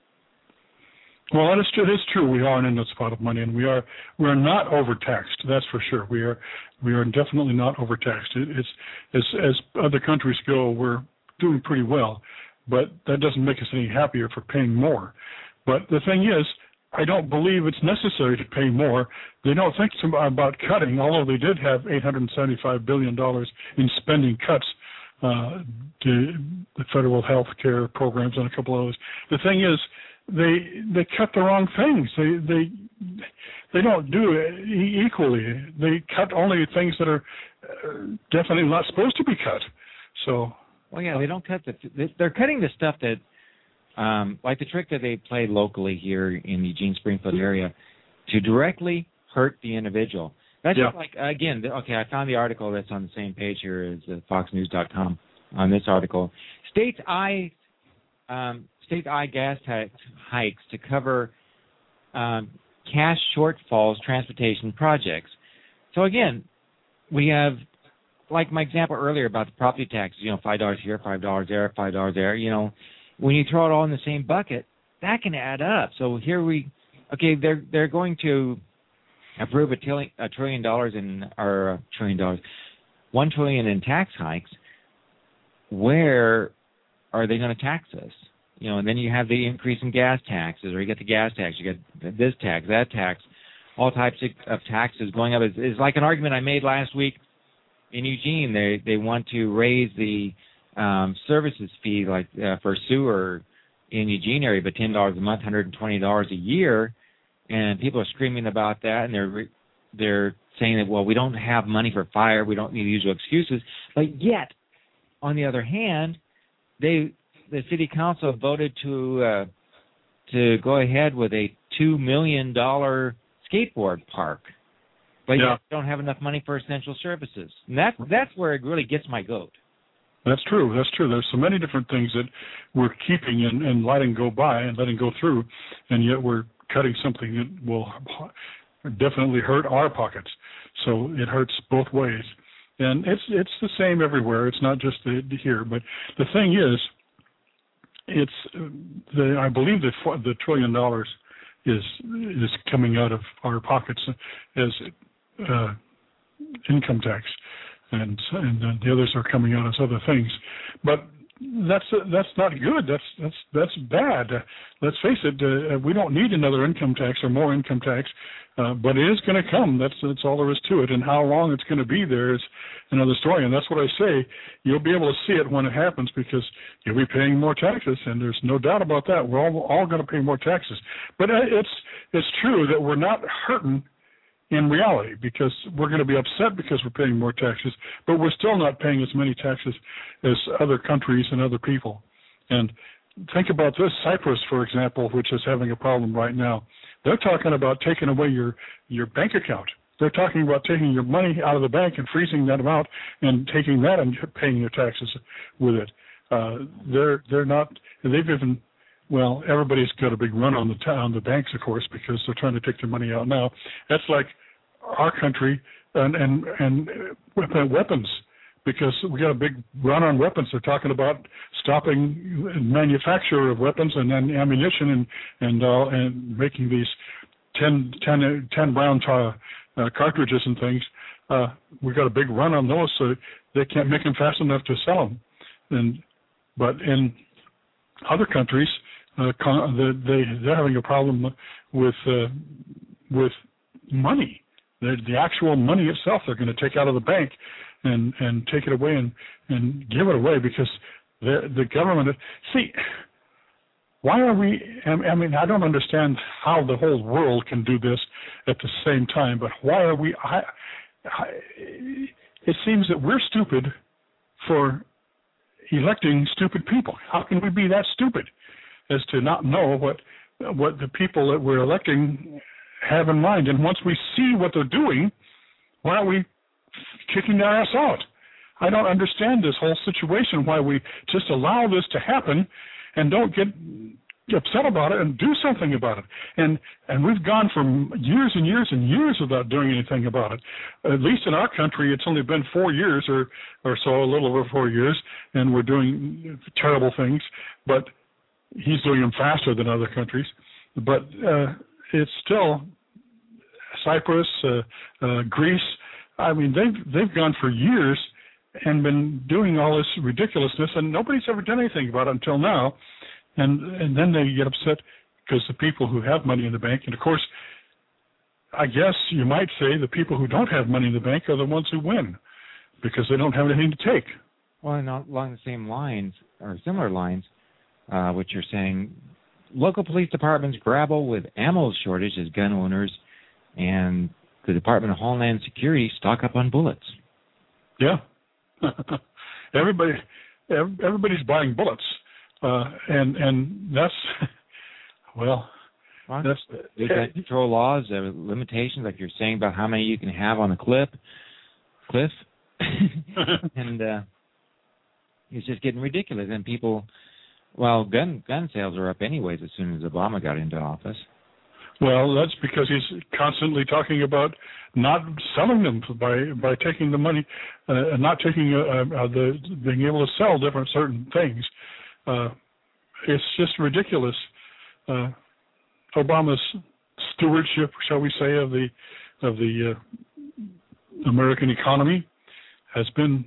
S3: well, that is true. It is true. We are an endless pot of money, and we are we are not overtaxed. That's for sure. We are we are definitely not overtaxed. It, it's as as other countries go, we're doing pretty well, but that doesn't make us any happier for paying more. But the thing is, I don't believe it's necessary to pay more. They don't think about cutting, although they did have eight hundred seventy-five billion dollars in spending cuts. Uh, to the federal health care programs and a couple of others. The thing is, they they cut the wrong things. They they they don't do it equally. They cut only things that are definitely not supposed to be cut. So.
S2: Well, yeah, they don't cut the. They're cutting the stuff that, um, like the trick that they play locally here in the Eugene Springfield area, to directly hurt the individual. That's
S3: yeah.
S2: just like, again, okay, I found the article that's on the same page here as uh, fox news dot com on this article. States eye, um, states eye gas tax hikes to cover um, cash shortfalls transportation projects. So, again, we have, like my example earlier about the property taxes, you know, five dollars here, five dollars there, five dollars there. You know, when you throw it all in the same bucket, that can add up. So here we, okay, they're they're going to approve a trillion, a trillion dollars in, or a trillion dollars, one trillion in tax hikes. Where are they going to tax us? You know, and then you have the increase in gas taxes, or you get the gas tax, you get this tax, that tax, all types of, of taxes going up. It's, it's like an argument I made last week in Eugene. They they want to raise the um, services fee, like uh, for sewer in Eugene area, but ten dollars a month, one hundred twenty dollars a year. And people are screaming about that, and they're they're saying that, well, we don't have money for fire, we don't need the usual excuses. But yet, on the other hand, they the city council voted to uh, to go ahead with a two million dollar skateboard park, but
S3: yeah.
S2: yet they don't have enough money for essential services. And that's that's where it really gets my goat.
S3: That's true. That's true. There's so many different things that we're keeping and, and letting go by and letting go through, and yet we're cutting something that will definitely hurt our pockets. So it hurts both ways. And it's it's the same everywhere. It's not just the, the here. But the thing is, it's the I believe that the trillion dollars is is coming out of our pockets as uh, income tax, and and the others are coming out as other things. But that's that's not good. That's that's that's bad. Uh, let's face it. Uh, we don't need another income tax or more income tax, uh, but it is going to come. That's that's all there is to it. And how long it's going to be there is another story. And that's what I say. You'll be able to see it when it happens because you'll be paying more taxes, and there's no doubt about that. We're all all going to pay more taxes. But it's it's true that we're not hurting in reality, because we're going to be upset because we're paying more taxes, but we're still not paying as many taxes as other countries and other people. And think about this, Cyprus, for example, which is having a problem right now. They're talking about taking away your, your bank account. They're talking about taking your money out of the bank and freezing that amount and taking that and paying your taxes with it. Uh, they're they're not. They've even. Well, everybody's got a big run on the t- on the banks, of course, because they're trying to take their money out now. That's like our country and and and weapons, because we got a big run on weapons. They're talking about stopping manufacture of weapons and then ammunition and and uh, and making these ten, ten, ten round uh, uh, cartridges and things. Uh, we got a big run on those, so they can't make them fast enough to sell them. And but in other countries, Uh, they, they're having a problem with uh, with money. The, the actual money itself they're going to take out of the bank and, and take it away and, and give it away because the, the government... See, why are we... I mean, I don't understand how the whole world can do this at the same time, but why are we... I, I, it seems that we're stupid for electing stupid people. How can we be that stupid as to not know what what the people that we're electing have in mind? And once we see what they're doing, why aren't we kicking their ass out? I don't understand this whole situation, why we just allow this to happen and don't get upset about it and do something about it. And and we've gone from years and years and years without doing anything about it. At least in our country, it's only been four years or, or so, a little over four years, and we're doing terrible things. But he's doing them faster than other countries, but uh, it's still Cyprus, uh, uh, Greece. I mean, they've they've gone for years and been doing all this ridiculousness, and nobody's ever done anything about it until now. And and then they get upset because the people who have money in the bank, and of course, I guess you might say the people who don't have money in the bank are the ones who win because they don't have anything to take.
S2: Well, and along the same lines or similar lines. Uh, which you're saying, local police departments grapple with ammo shortage as gun owners and the Department of Homeland Security stock up on bullets.
S3: Yeah. Everybody, everybody's buying bullets. Uh, and, and that's, well,
S2: well
S3: that's...
S2: There's gun control laws, there are limitations, like you're saying, about how many you can have on a clip, cliff. and uh, it's just getting ridiculous. And people... Well, gun gun sales are up anyways as soon as Obama got into office.
S3: Well, that's because he's constantly talking about not selling them by by taking the money, uh, not taking uh, uh, the being able to sell different certain things. Uh, it's just ridiculous. Uh, Obama's stewardship, shall we say, of the of the uh, American economy has been.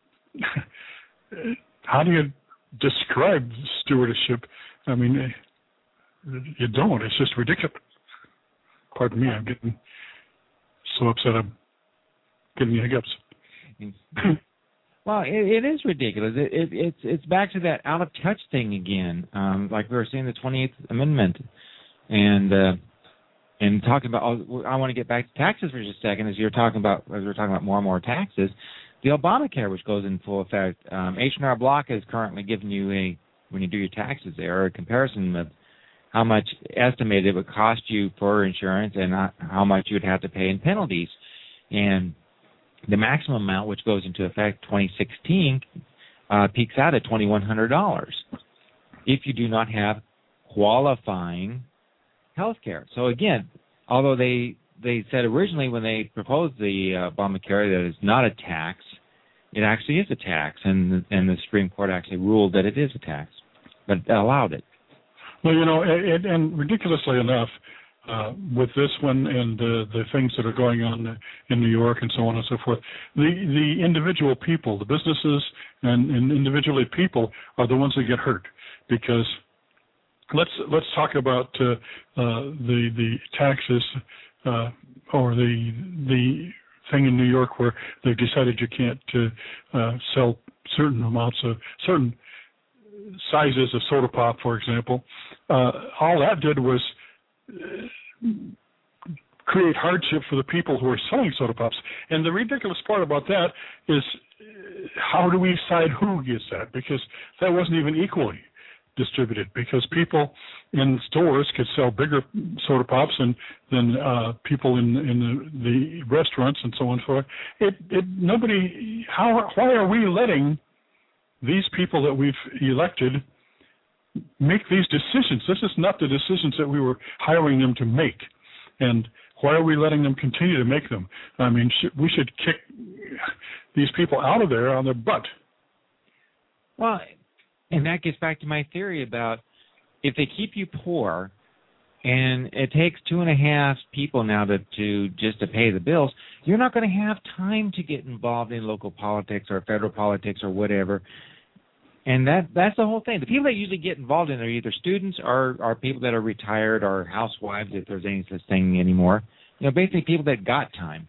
S3: How do you describe stewardship? I mean, you don't. It's just ridiculous. Pardon me, I'm getting so upset I'm getting the hiccups.
S2: Well, it, it is ridiculous. It, it, it's it's back to that out of touch thing again. Um, like we were saying, the twenty-eighth Amendment, and uh, and talking about. Oh, I want to get back to taxes for just a second. As you're talking about, as we're talking about more and more taxes. The Obamacare, which goes in full effect, um, H and R Block is currently giving you a, when you do your taxes there, a comparison of how much estimated it would cost you for insurance and how much you would have to pay in penalties. And the maximum amount, which goes into effect twenty sixteen, uh, peaks out at twenty-one hundred dollars if you do not have qualifying health care. So again, although they they said originally when they proposed the uh, Obamacare that it's not a tax, it actually is a tax, and and the Supreme Court actually ruled that it is a tax, but allowed it.
S3: Well, you know, it, and ridiculously enough, uh, with this one and the the things that are going on in New York and so on and so forth, the the individual people, the businesses and, and individually people are the ones that get hurt, because let's let's talk about uh, uh, the the taxes uh, or the the thing in New York where they've decided you can't uh, uh, sell certain amounts of certain sizes of soda pop, for example. Uh, all that did was uh, create hardship for the people who are selling soda pops. And the ridiculous part about that is, uh, how do we decide who gets that? Because that wasn't even equally distributed, because people in stores could sell bigger soda pops than than uh, people in in the, the restaurants and so on and so forth. It it nobody. How why are we letting these people that we've elected make these decisions? This is not the decisions that we were hiring them to make. And why are we letting them continue to make them? I mean, sh- we should kick these people out of there on their butt.
S2: Well, and that gets back to my theory about if they keep you poor, and it takes two and a half people now to, to just to pay the bills, you're not going to have time to get involved in local politics or federal politics or whatever. And that that's the whole thing. The people that usually get involved in it are either students or, or people that are retired or housewives, if there's any such thing anymore. You know, basically people that got time.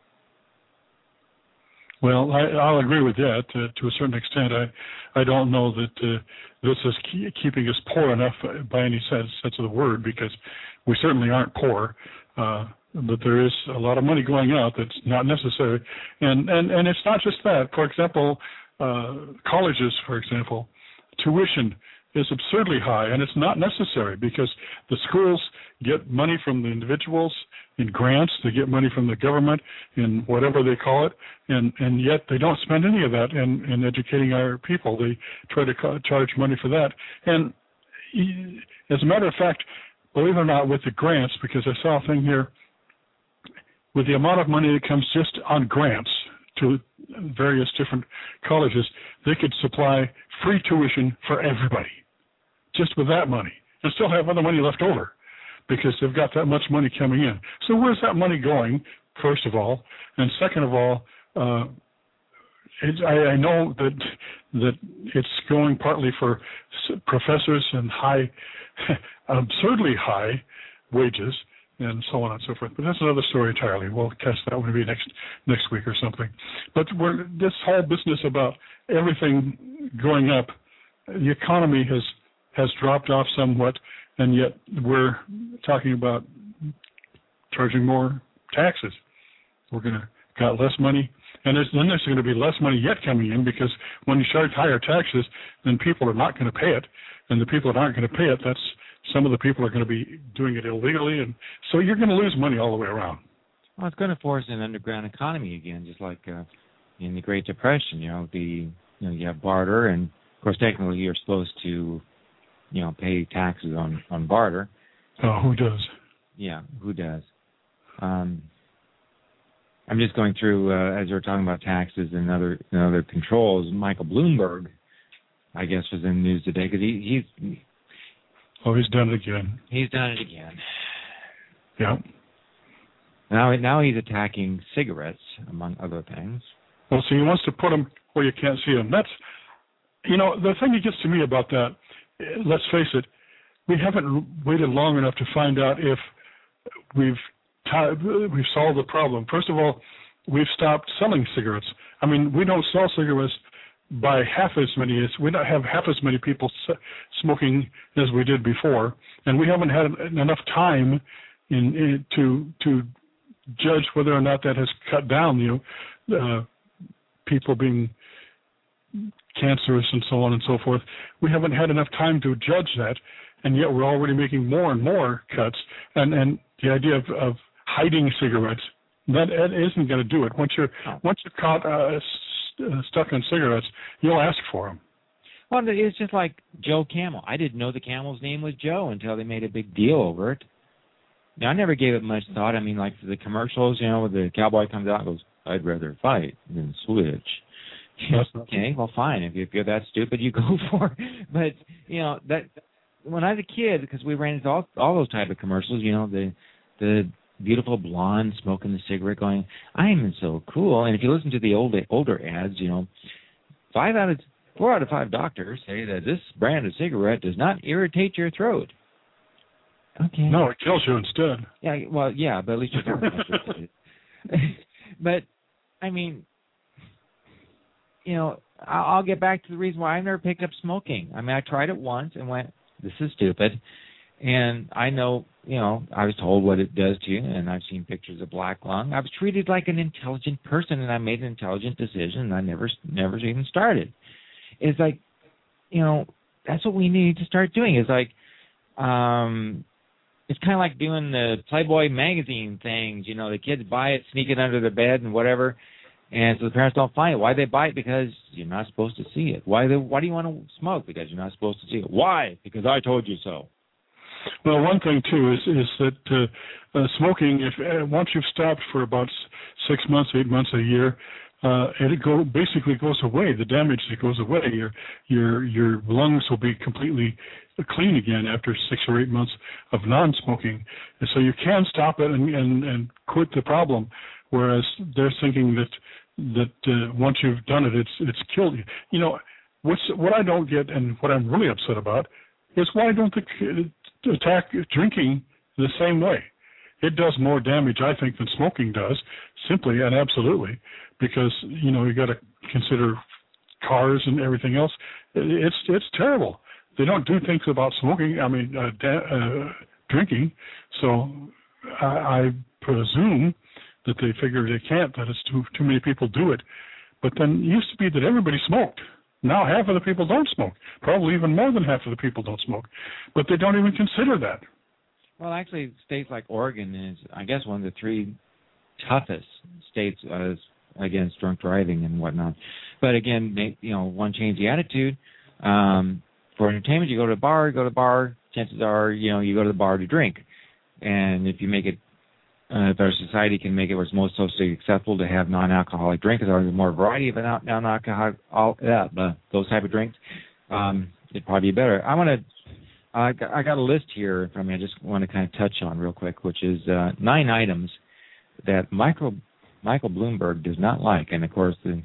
S3: Well, I, I'll agree with that uh, to a certain extent. I, I don't know that uh, this is key, keeping us poor enough by any sense, sense of the word, because we certainly aren't poor. Uh, but there is a lot of money going out that's not necessary, and and, and it's not just that. For example, uh, colleges, for example, tuition is absurdly high, and it's not necessary because the schools get money from the individuals in grants, they get money from the government in whatever they call it, and, and yet they don't spend any of that in, in educating our people. They try to co- charge money for that. And as a matter of fact, believe it or not, with the grants, because I saw a thing here, with the amount of money that comes just on grants to various different colleges, they could supply free tuition for everybody, just with that money, and still have other money left over, because they've got that much money coming in. So where's that money going, first of all? And second of all, uh, it, I, I know that that it's going partly for professors and high, absurdly high wages, and so on and so forth. But that's another story entirely. We'll catch that one maybe next next week or something. But we're, this whole business about everything going up, the economy has has dropped off somewhat, and yet we're talking about charging more taxes. We're going to got less money, and there's, then there's going to be less money yet coming in, because when you charge higher taxes, then people are not going to pay it, and the people that aren't going to pay it, that's some of the people are going to be doing it illegally, and so you're going to lose money all the way around.
S2: Well, it's going to force an underground economy again, just like uh, in the Great Depression. You know, the you know you have barter, and of course, technically, you're supposed to, you know, pay taxes on, on barter.
S3: Oh, who does?
S2: Yeah, who does? Um, I'm just going through, uh, as we're talking about taxes and other and other controls. Michael Bloomberg, I guess, was in the news today because he, he's
S3: oh, he's done it again.
S2: He's done it again.
S3: Yeah.
S2: Now, now he's attacking cigarettes, among other things.
S3: Well, see, he wants to put them where you can't see them. That's, you know, the thing that gets to me about that, let's face it, we haven't waited long enough to find out if we've t- we've solved the problem. First of all, we've stopped selling cigarettes. I mean, we don't sell cigarettes by half as many as we don't have half as many people smoking as we did before, and we haven't had enough time in, in to to judge whether or not that has cut down, you know, uh, people being cancerous and so on and so forth. We haven't had enough time to judge that, and yet we're already making more and more cuts. And, and the idea of, of hiding cigarettes, that, that isn't going to do it. Once you're once you're caught uh, st- stuck on cigarettes, you'll ask for them.
S2: Well, it's just like Joe Camel. I didn't know the camel's name was Joe until they made a big deal over it. Now, I never gave it much thought. I mean, like the commercials, you know, where the cowboy comes out and goes, "I'd rather fight than switch." Okay, well, fine. If, if you're that stupid, you go for it. But, you know, that when I was a kid, because we ran into all, all those type of commercials, you know, the the beautiful blonde smoking the cigarette going, "I am so cool." And if you listen to the old, older ads, you know, five out of four out of five doctors say that this brand of cigarette does not irritate your throat. Okay.
S3: No, it kills you instead.
S2: Yeah, well, yeah, but at least you're talking But, I mean, you know, I'll get back to the reason why I never picked up smoking. I mean, I tried it once and went, "This is stupid." And I know, you know, I was told what it does to you, and I've seen pictures of black lung. I was treated like an intelligent person, and I made an intelligent decision, and I never, never even started. It's like, you know, that's what we need to start doing. It's like, um, it's kind of like doing the Playboy magazine things. You know, the kids buy it, sneak it under their bed, and whatever. And so the parents don't find it. Why they buy it? Because you're not supposed to see it. Why? They, why do you want to smoke? Because you're not supposed to see it. Why? Because I told you so.
S3: Well, one thing too is is that uh, uh, smoking. If uh, once you've stopped for about six months, eight months, a year, uh, and it go basically goes away. The damage that goes away. Your your your lungs will be completely clean again after six or eight months of non-smoking. And so you can stop it and and, and quit the problem. Whereas they're thinking that that uh, once you've done it, it's it's killed you. You know, what's what I don't get, and what I'm really upset about, is why don't they attack drinking the same way? It does more damage, I think, than smoking does, simply and absolutely, because you know you got to consider cars and everything else. It's it's terrible. They don't do things about smoking. I mean, uh, da- uh, drinking. So I, I presume that they figure they can't, that it's too too many people do it. But then it used to be that everybody smoked. Now half of the people don't smoke. Probably even more than half of the people don't smoke. But they don't even consider that.
S2: Well, actually, states like Oregon is, I guess, one of the three toughest states uh, against drunk driving and whatnot. But again, they, you know, one, change the attitude. Um, for entertainment, you go to a bar, go to a bar, chances are, you know, you go to the bar to drink. And if you make it Uh, if our society can make it where it's most socially acceptable to have non-alcoholic drinks, or there's more variety of non-alcoholic, all, yeah, uh, those type of drinks, um, it'd probably be better. I want to, uh, I got a list here from me I just want to kind of touch on real quick, which is uh, nine items that Michael, Michael Bloomberg does not like. And, of course, the,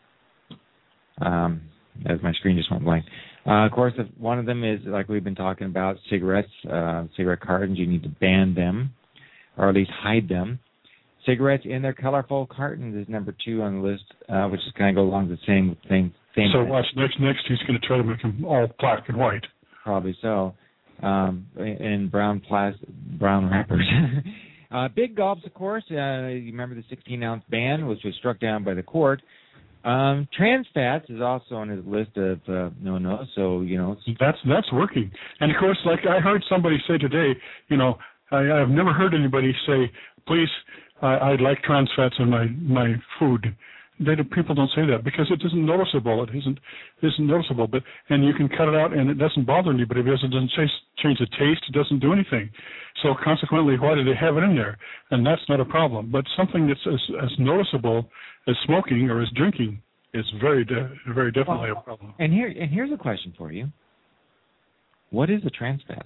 S2: um, as my screen just went blank. Uh, of course, one of them is, like we've been talking about, cigarettes, uh, cigarette cartons. You need to ban them, or at least hide them. Cigarettes in their colorful cartons is number two on the list, uh, which is kind of go along the same thing. Same
S3: so
S2: thing.
S3: watch next. Next, he's going to try to make them all black and white.
S2: Probably so. Um, in brown plastic, brown wrappers. uh, big gulps, of course. Uh, you remember the sixteen ounce ban, which was struck down by the court. Um, trans fats is also on his list of uh, no-no. So you know
S3: that's that's working. And of course, like I heard somebody say today, you know. I, I've never heard anybody say, "Please, I, I'd like trans fats in my, my food." They, people don't say that because it isn't noticeable. It isn't isn't noticeable. But and you can cut it out, and it doesn't bother anybody because it doesn't change, change the taste. It doesn't do anything. So consequently, why do they have it in there? And that's not a problem. But something that's as, as noticeable as smoking or as drinking is very de- very definitely
S2: well,
S3: a problem.
S2: And here and here's a question for you: what is a trans fat?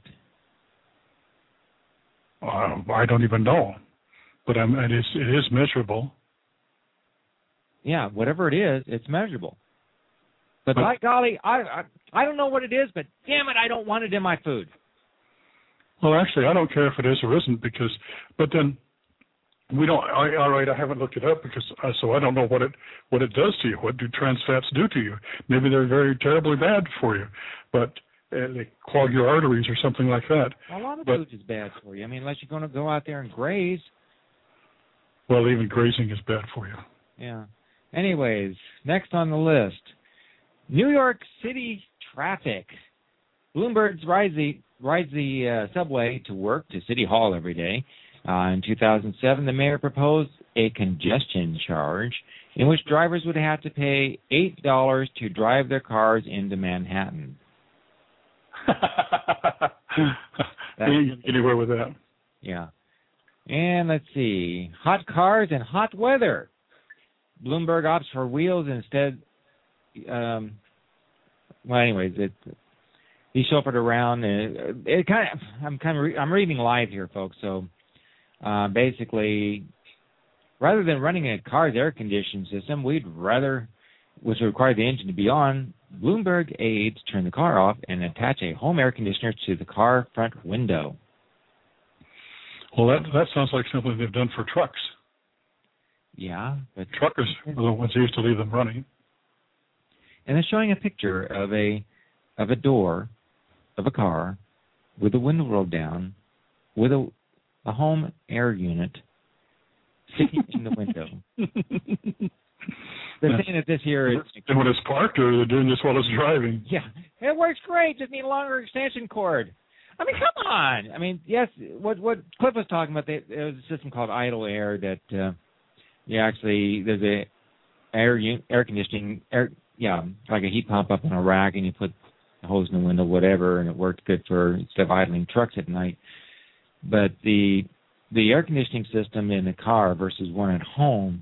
S3: Uh, I don't even know, but I'm, it is it is measurable.
S2: Yeah, whatever it is, it's measurable. But, but by golly, I, I I don't know what it is, but damn it, I don't want it in my food.
S3: Well, actually, I don't care if it is or isn't because, but then we don't. I, all right, I haven't looked it up because uh, so I don't know what it what it does to you. What do trans fats do to you? Maybe they're very terribly bad for you, but. Uh, they clog your arteries or something like that.
S2: A lot of
S3: but,
S2: food is bad for you. I mean, unless you're going to go out there and graze.
S3: Well, even grazing is bad for you.
S2: Yeah. Anyways, next on the list, New York City traffic. Bloomberg rides the, rides the uh, subway to work to City Hall every day. Uh, in two thousand seven, the mayor proposed a congestion charge in which drivers would have to pay eight dollars to drive their cars into Manhattan.
S3: You ain't gonna get anywhere with that.
S2: Yeah. And let's see, hot cars and hot weather. Bloomberg opts for wheels instead. Um, well, anyways, it he chauffeured around. And it, it kind of, I'm kind of, re- I'm reading live here, folks. So uh, basically, rather than running a car's air conditioning system, we'd rather, which would require the engine to be on, Bloomberg aides turn the car off and attach a home air conditioner to the car front window.
S3: Well, that that sounds like something they've done for trucks.
S2: Yeah, but
S3: truckers are the ones who used to leave them running.
S2: And they're showing a picture of a of a door of a car with the window rolled down, with a a home air unit sitting in the window. They're saying that this here is
S3: and when it's parked, or they're doing this while it's driving.
S2: Yeah, it works great. Just need a longer extension cord. I mean, come on. I mean, yes. What what Cliff was talking about, they, there was a system called Idle Air that uh, you actually there's a air air conditioning air yeah like a heat pump up on a rack, and you put a hose in the window, whatever, and it worked good for instead of idling trucks at night. But the the air conditioning system in the car versus one at home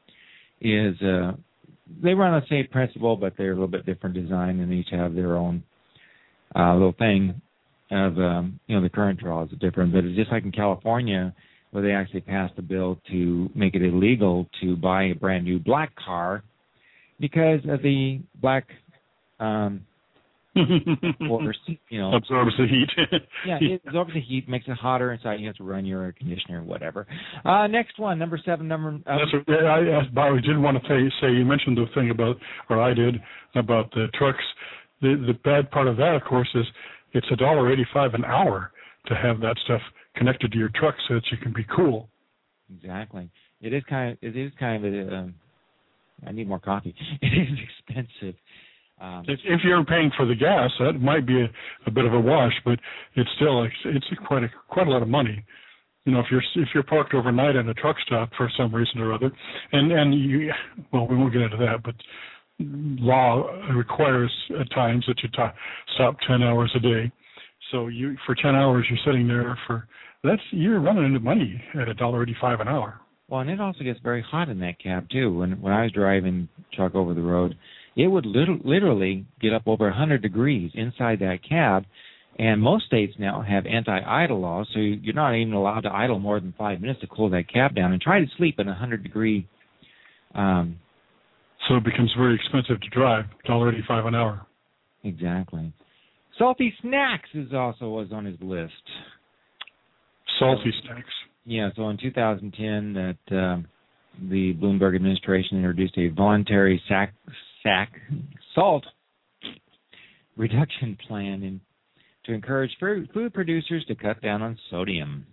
S2: is uh, they run the same principle, but they're a little bit different design, and each have their own uh, little thing. Of um, you know, the current draws are different, but it's just like in California, where they actually passed a bill to make it illegal to buy a brand new black car because of the black um, force, you know,
S3: absorbs the heat.
S2: yeah, it absorbs the heat, makes it hotter inside. You have to run your air conditioner or whatever. Uh, next one, number seven, number. Uh,
S3: That's what, yeah, I asked Bob. I did want to say, say you mentioned the thing about, or I did about the trucks. The the bad part of that, of course, is it's a dollar eighty-five an hour to have that stuff connected to your truck so that you can be cool.
S2: Exactly. It is kind of. It is kind of. A, um, I need more coffee. It is expensive. Um,
S3: if, if you're paying for the gas, that might be a, a bit of a wash, but it's still it's, it's quite a quite a lot of money. You know, if you're if you're parked overnight at a truck stop for some reason or other, and and you, well, we won't get into that, but law requires at times that you t- stop ten hours a day. So you for ten hours you're sitting there for that's you're running into money at a dollar eighty-five an hour.
S2: Well, and it also gets very hot in that cab too. When when I was driving truck over the road, it would lit- literally get up over one hundred degrees inside that cab. And most states now have anti-idle laws, so you're not even allowed to idle more than five minutes to cool that cab down. And try to sleep in a one hundred degree. Um,
S3: So it becomes very expensive to drive, one dollar eighty-five an hour.
S2: Exactly. Salty snacks is also was on his list.
S3: Salty snacks.
S2: Yeah, so in two thousand ten, that uh, the Bloomberg administration introduced a voluntary sack, sack salt reduction plan in, to encourage food producers to cut down on sodium.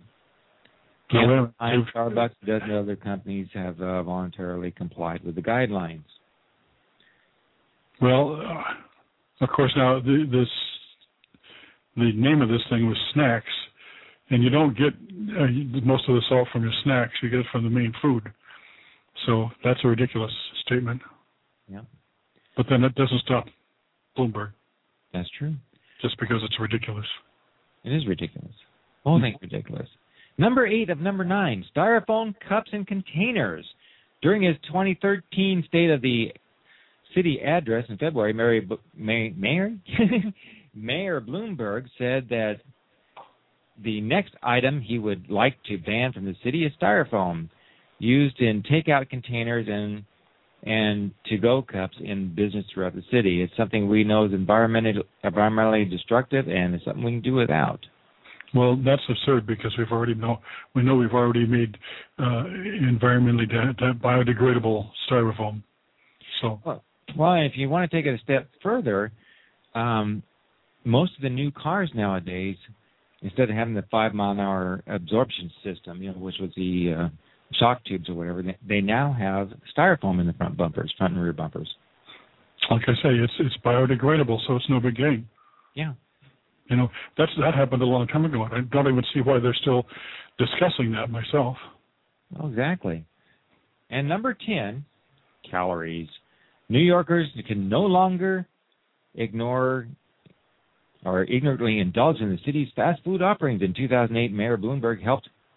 S3: No,
S2: and Starbucks and a dozen other companies have uh, voluntarily complied with the guidelines.
S3: Well, uh, of course, now the, this the name of this thing was snacks, and you don't get uh, most of the salt from your snacks. You get it from the main food. So that's a ridiculous statement.
S2: Yeah.
S3: But then that doesn't stop Bloomberg.
S2: That's true.
S3: Just because it's ridiculous.
S2: It is ridiculous. The whole thing's ridiculous. Number eight of number nine, styrofoam cups and containers. During his twenty thirteen State of the City address in February, Mary, May, Mayor, Mayor Bloomberg said that the next item he would like to ban from the city is styrofoam used in takeout containers and and to-go cups in business throughout the city. It's something we know is environmentally, environmentally destructive, and it's something we can do without.
S3: Well, that's absurd because we've already know we know we've already made uh, environmentally de- de- biodegradable styrofoam. So,
S2: well, well, if you want to take it a step further, um, most of the new cars nowadays, instead of having the five mile an hour absorption system, you know, which was the uh, shock tubes or whatever, they now have styrofoam in the front bumpers, front and rear bumpers.
S3: Like I say, it's it's biodegradable, so it's no big game.
S2: Yeah.
S3: You know, that's that happened a long time ago. I don't even see why they're still discussing that myself.
S2: Well, exactly. And number ten, calories. New Yorkers can no longer ignore or ignorantly indulge in the city's fast food offerings. In two thousand eight, Mayor Bloomberg helped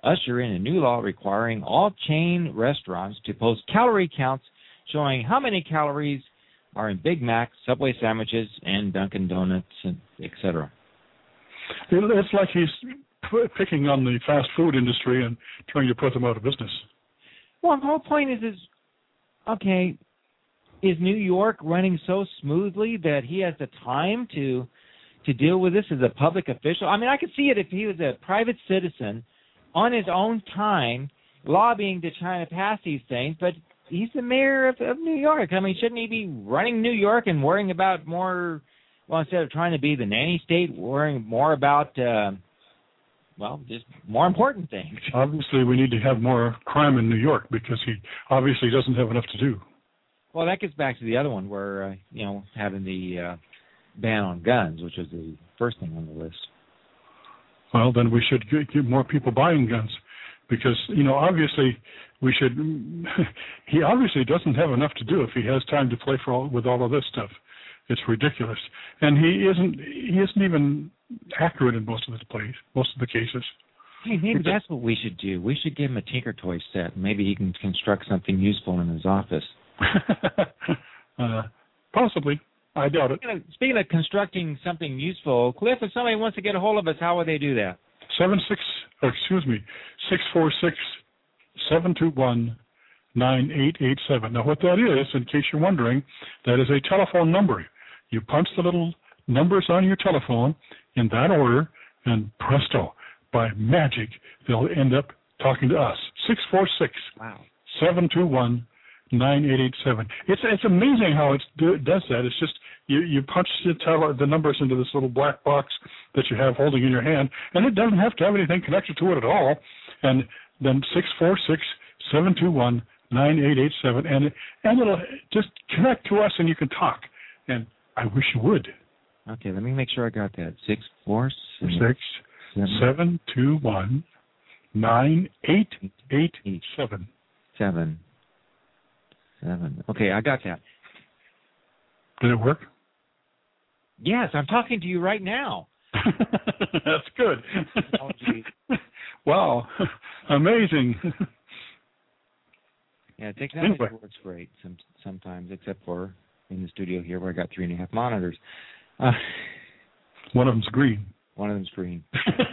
S2: usher in a new law requiring all chain restaurants to post calorie counts showing how many calories are in Big Mac, Subway sandwiches, and Dunkin' Donuts, and et cetera.
S3: It's like he's p- picking on the fast food industry and trying to put them out of business.
S2: Well, the whole point is, is okay, is New York running so smoothly that he has the time to to deal with this as a public official? I mean, I could see it if he was a private citizen on his own time lobbying to try to pass these things, but he's the mayor of, of New York. I mean, shouldn't he be running New York and worrying about more, well, instead of trying to be the nanny state, worrying more about, uh, well, just more important things?
S3: Obviously, we need to have more crime in New York because he obviously doesn't have enough to do.
S2: Well, that gets back to the other one where, uh, you know, having the uh, ban on guns, which was the first thing on the list.
S3: Well, then we should get, get more people buying guns because, you know, obviously we should, he obviously doesn't have enough to do if he has time to play for all, with all of this stuff. It's ridiculous. And he isn't, he isn't even accurate in most of the plays, most of the cases.
S2: Hey, maybe that's what we should do. We should give him a Tinker Toy set. Maybe he can construct something useful in his office.
S3: uh, possibly. I doubt it.
S2: Speaking of, speaking of constructing something useful, Cliff, if somebody wants to get a hold of us, how would they do that?
S3: Seven six, oh, excuse me, six four six seven two one nine eight eight seven. Now, what that is, in case you're wondering, that is a telephone number. You punch the little numbers on your telephone in that order, and presto, by magic, they'll end up talking to us. Six four six seven two one nine eight eight seven. It's it's amazing how it do, does that. It's just you you punch the, tele, the numbers into this little black box that you have holding in your hand, and it doesn't have to have anything connected to it at all. And then six four six seven two one nine eight eight seven, and and it'll just connect to us, and you can talk. And I wish you would.
S2: Okay, let me make sure I got that. Six four six
S3: six seven two one nine eight eight seven.
S2: Seven. Seven. Okay, I got that.
S3: Did it work?
S2: Yes, I'm talking to you right now.
S3: That's good.
S2: Oh, geez.
S3: Wow, amazing.
S2: Yeah, technology
S3: Anyway.
S2: works great some, sometimes, except for in the studio here where I got three and a half monitors. Uh,
S3: One of them's green.
S2: One of them's green.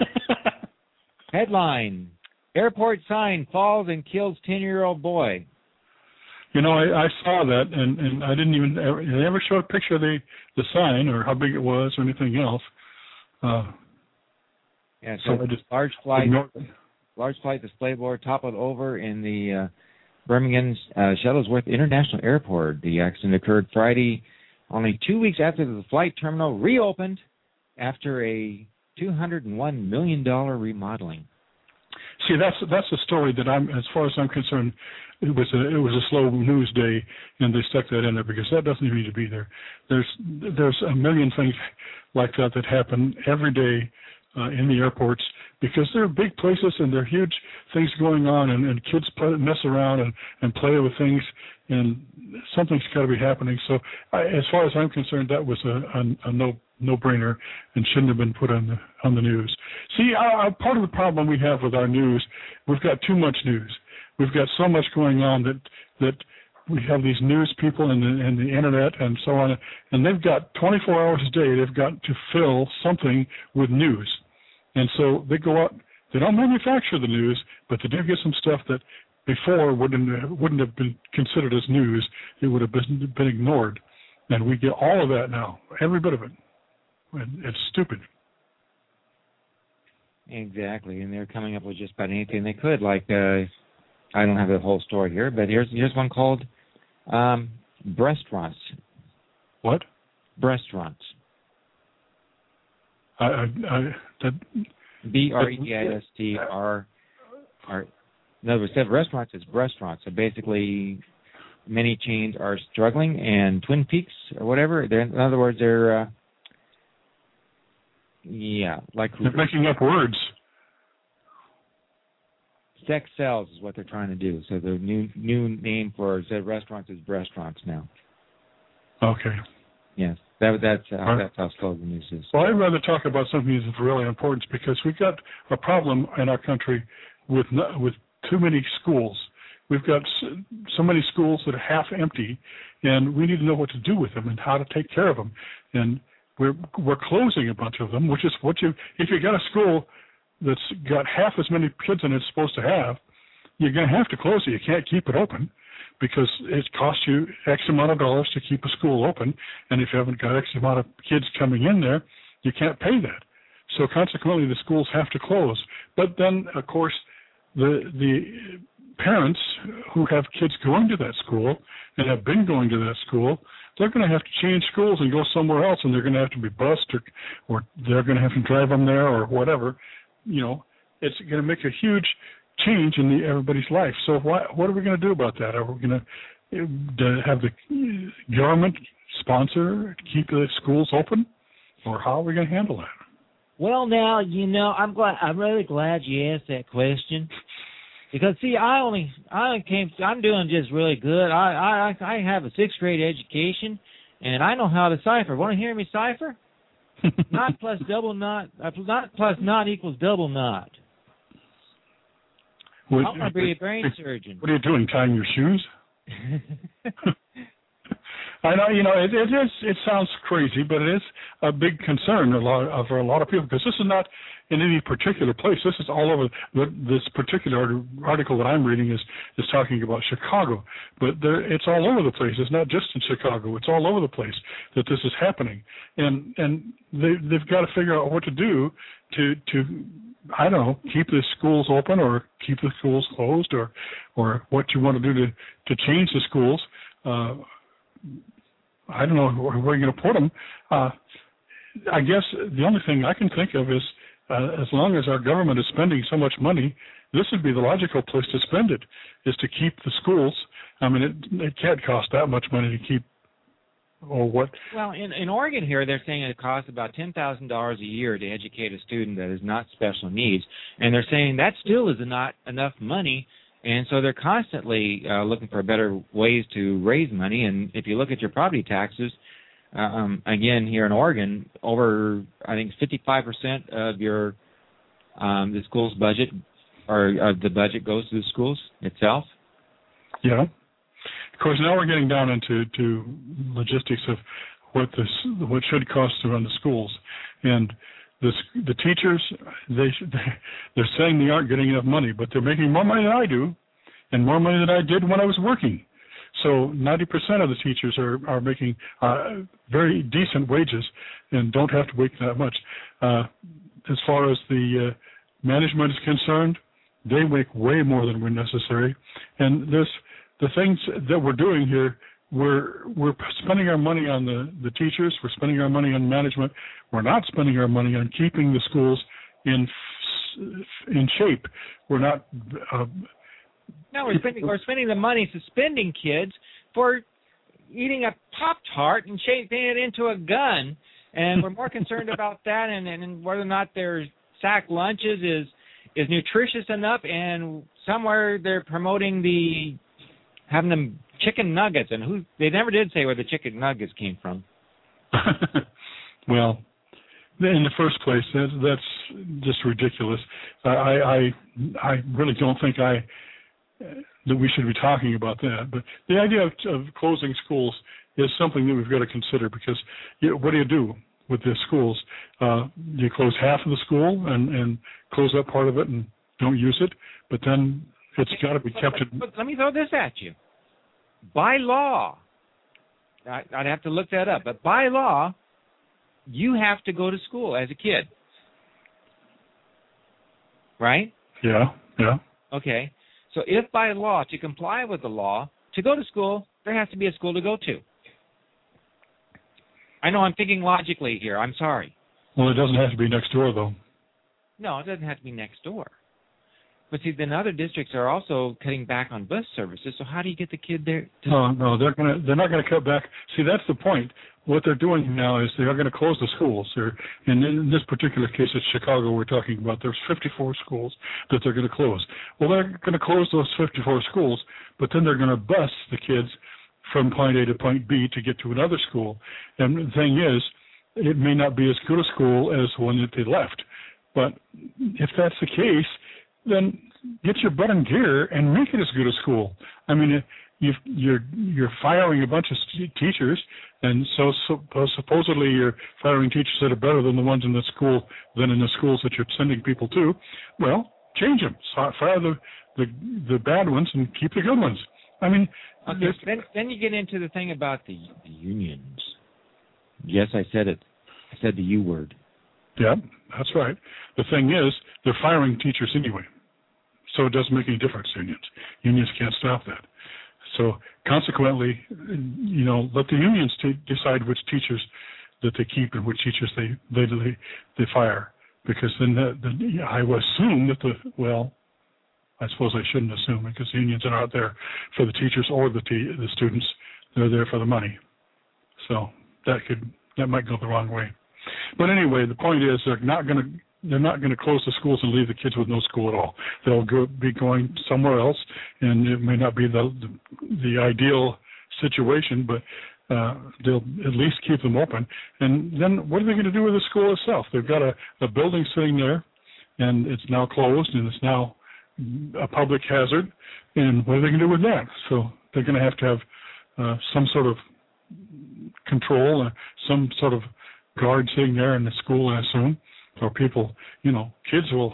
S2: Headline: Airport sign falls and kills ten-year-old boy.
S3: You know, I, I saw that, and, and I didn't even ever, they never showed a picture of the, the sign or how big it was or anything else. Uh,
S2: yeah, so,
S3: so I just
S2: large flight,
S3: ignored it.
S2: large flight display board toppled over in the uh, Birmingham uh, Shuttlesworth International Airport. The accident occurred Friday, only two weeks after the flight terminal reopened after a two hundred one million dollars remodeling.
S3: See, that's that's a story that I'm, as far as I'm concerned, it was a it was a slow news day, and they stuck that in there because that doesn't need to be there. There's there's a million things like that that happen every day uh, in the airports because they're big places and they're huge things going on, and, and kids play, mess around and, and play with things, and something's got to be happening. So, I, as far as I'm concerned, that was a, a, a no. no-brainer and shouldn't have been put on the on the news. See, our, part of the problem we have with our news, we've got too much news. We've got so much going on that that we have these news people and the, and the internet and so on, and they've got twenty-four hours a day. They've got to fill something with news, and so they go out. They don't manufacture the news, but they do get some stuff that before wouldn't wouldn't have been considered as news. It would have been been ignored, and we get all of that now, every bit of it. It's stupid.
S2: Exactly, and they're coming up with just about anything they could. Like, uh, I don't have the whole story here, but here's here's one called um, Breastraunts.
S3: What?
S2: Breastraunts.
S3: I, I, I that.
S2: B R E D I S T R. R. In other words, instead of restaurants, it's restaurants. So basically, many chains are struggling, and Twin Peaks or whatever. They're, in other words, they're uh, yeah, like
S3: they're making up words.
S2: Sex sells is what they're trying to do. So the new new name for instead of restaurants is restaurants now.
S3: Okay.
S2: Yes, that that's uh,
S3: right.
S2: that's how slow the news is.
S3: Well, I'd rather talk about something that's really important because we've got a problem in our country with no, with too many schools. We've got so many schools that are half empty, and we need to know what to do with them and how to take care of them. And we're we're closing a bunch of them, which is what you if you got a school that's got half as many kids than it's supposed to have, you're going to have to close it. You can't keep it open because it costs you X amount of dollars to keep a school open, and if you haven't got X amount of kids coming in there, you can't pay that. So consequently, the schools have to close. But then, of course, the the parents who have kids going to that school and have been going to that school, they're going to have to change schools and go somewhere else, and they're going to have to be bused, or, or they're going to have to drive them there, or whatever. You know, it's going to make a huge change in the, everybody's life. So what what are we going to do about that? Are we going to have the government sponsor keep the schools open, or how are we going to handle that?
S8: Well, now, you know, I'm glad. I'm really glad you asked that question. Because see, I only I only came. I'm doing just really good. I I I have a sixth grade education, and I know how to cipher. Want to hear me cipher? Not plus double not. Uh, not plus not equals double not.
S3: What,
S8: I want to be a brain surgeon.
S3: What are you doing? Tying your shoes? I know, you know, it, it is. It sounds crazy, but it is a big concern a lot uh, for a lot of people, because this is not in any particular place. This is all over. This particular article that I'm reading is is talking about Chicago, but there, it's all over the place. It's not just in Chicago. It's all over the place that this is happening, and and they they've got to figure out what to do to to. I don't know, keep the schools open or keep the schools closed, or or what you want to do to, to change the schools. Uh, I don't know where you're going to put them. Uh, I guess the only thing I can think of is uh, as long as our government is spending so much money, this would be the logical place to spend it, is to keep the schools. I mean, it, it can't cost that much money to keep, or what?
S2: Well, in, in Oregon here, they're saying it costs about ten thousand dollars a year to educate a student that is not special needs, and they're saying that still is not enough money, and so they're constantly uh, looking for better ways to raise money. And if you look at your property taxes, uh, um, again, here in Oregon, over, I think, fifty-five percent of your um, the school's budget, or uh, the budget goes to the schools itself.
S3: Yeah. Of course, now we're getting down into to logistics of what this what should cost to run the schools, and the the teachers they they're saying they aren't getting enough money, but they're making more money than I do, and more money than I did when I was working. So ninety percent of the teachers are are making uh, very decent wages and don't have to work that much. Uh, as far as the uh, management is concerned, they make way more than we're necessary, and there's. The things that we're doing here, we're we're spending our money on the, the teachers, we're spending our money on management, we're not spending our money on keeping the schools in in shape. We're not. Uh,
S2: no, we're spending we're spending the money suspending kids for eating a Pop-Tart and shaping it into a gun, and we're more concerned about that and, and whether or not their sack lunches is is nutritious enough, and somewhere they're promoting the having them chicken nuggets, and who they never did say where the chicken nuggets came from.
S3: Well, in the first place, that, that's just ridiculous. I, I I really don't think I that we should be talking about that. But the idea of, of closing schools is something that we've got to consider, because you know, what do you do with the schools? Uh, you close half of the school and, and close that part of it and don't use it, but then it's got to be kept.
S2: But, but, but let me throw this at you. By law, I, I'd have to look that up, but by law, you have to go to school as a kid. Right?
S3: Yeah, yeah.
S2: Okay. So if by law, to comply with the law, to go to school, there has to be a school to go to. I know I'm thinking logically here. I'm sorry.
S3: Well, it doesn't have to be next door, though.
S2: No, it doesn't have to be next door. But see, then other districts are also cutting back on bus services. So how do you get the kid there? To
S3: no, no, they're gonna they're not going to cut back. See, that's the point. What they're doing now is they are going to close the schools. They're, and in this particular case, it's Chicago we're talking about. There's fifty-four schools that they're going to close. Well, they're going to close those fifty-four schools, but then they're going to bus the kids from point A to point B to get to another school. And the thing is, it may not be as good a school as the one that they left. But if that's the case, then get your butt in gear and make it as good as school. I mean, you've, you're you're firing a bunch of st- teachers, and so, so supposedly you're firing teachers that are better than the ones in the school than in the schools that you're sending people to. Well, change them. So fire the, the the bad ones and keep the good ones. I mean,
S2: okay, then then you get into the thing about the, the unions. Yes, I said it. I said the U word.
S3: Yeah, that's right. The thing is, they're firing teachers anyway, so it doesn't make any difference. Unions, unions can't stop that. So consequently, you know, let the unions t- decide which teachers that they keep and which teachers they they they, they fire. Because then, the, the, I would assume that the well, I suppose I shouldn't assume because the unions are not there for the teachers or the te- the students. They're there for the money. So that could that might go the wrong way. But anyway, the point is they're not going to they're not going to close the schools and leave the kids with no school at all. They'll go, be going somewhere else, and it may not be the the, the ideal situation, but uh, they'll at least keep them open. And then what are they going to do with the school itself? They've got a, a building sitting there, and it's now closed, and it's now a public hazard. And what are they going to do with that? So they're going to have to have uh, some sort of control, uh, some sort of guard sitting there in the school, I assume, or people, you know, kids will,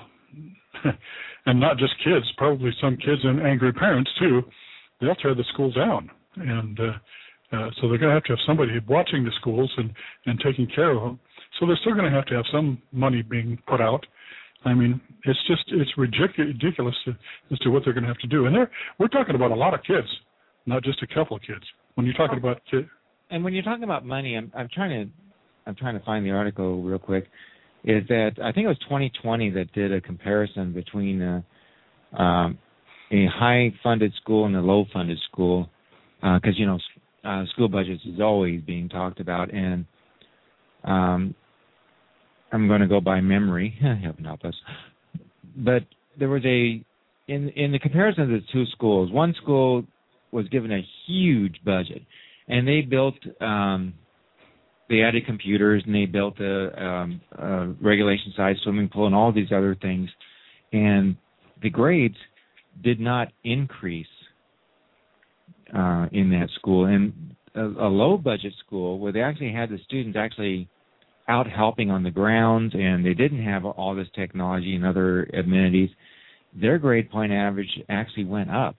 S3: and not just kids, probably some kids and angry parents too, they'll tear the school down. And uh, uh, so they're going to have to have somebody watching the schools and, and taking care of them. So they're still going to have to have some money being put out. I mean, it's just, it's ridiculous to, as to what they're going to have to do. And they're, we're talking about a lot of kids, not just a couple of kids. When you're talking about kids.
S2: And when you're talking about money, I'm, I'm trying to, I'm trying to find the article real quick. Is that I think it was twenty twenty that did a comparison between uh, um, a high-funded school and a low-funded school, because uh, you know uh, school budgets is always being talked about, and um, I'm going to go by memory. Heaven help us. But there was a in in the comparison of the two schools. One school was given a huge budget, and they built. Um, They added computers, and they built a, um, a regulation-sized swimming pool and all these other things. And the grades did not increase uh, in that school. And a, a low-budget school where they actually had the students actually out helping on the grounds, and they didn't have all this technology and other amenities, their grade point average actually went up.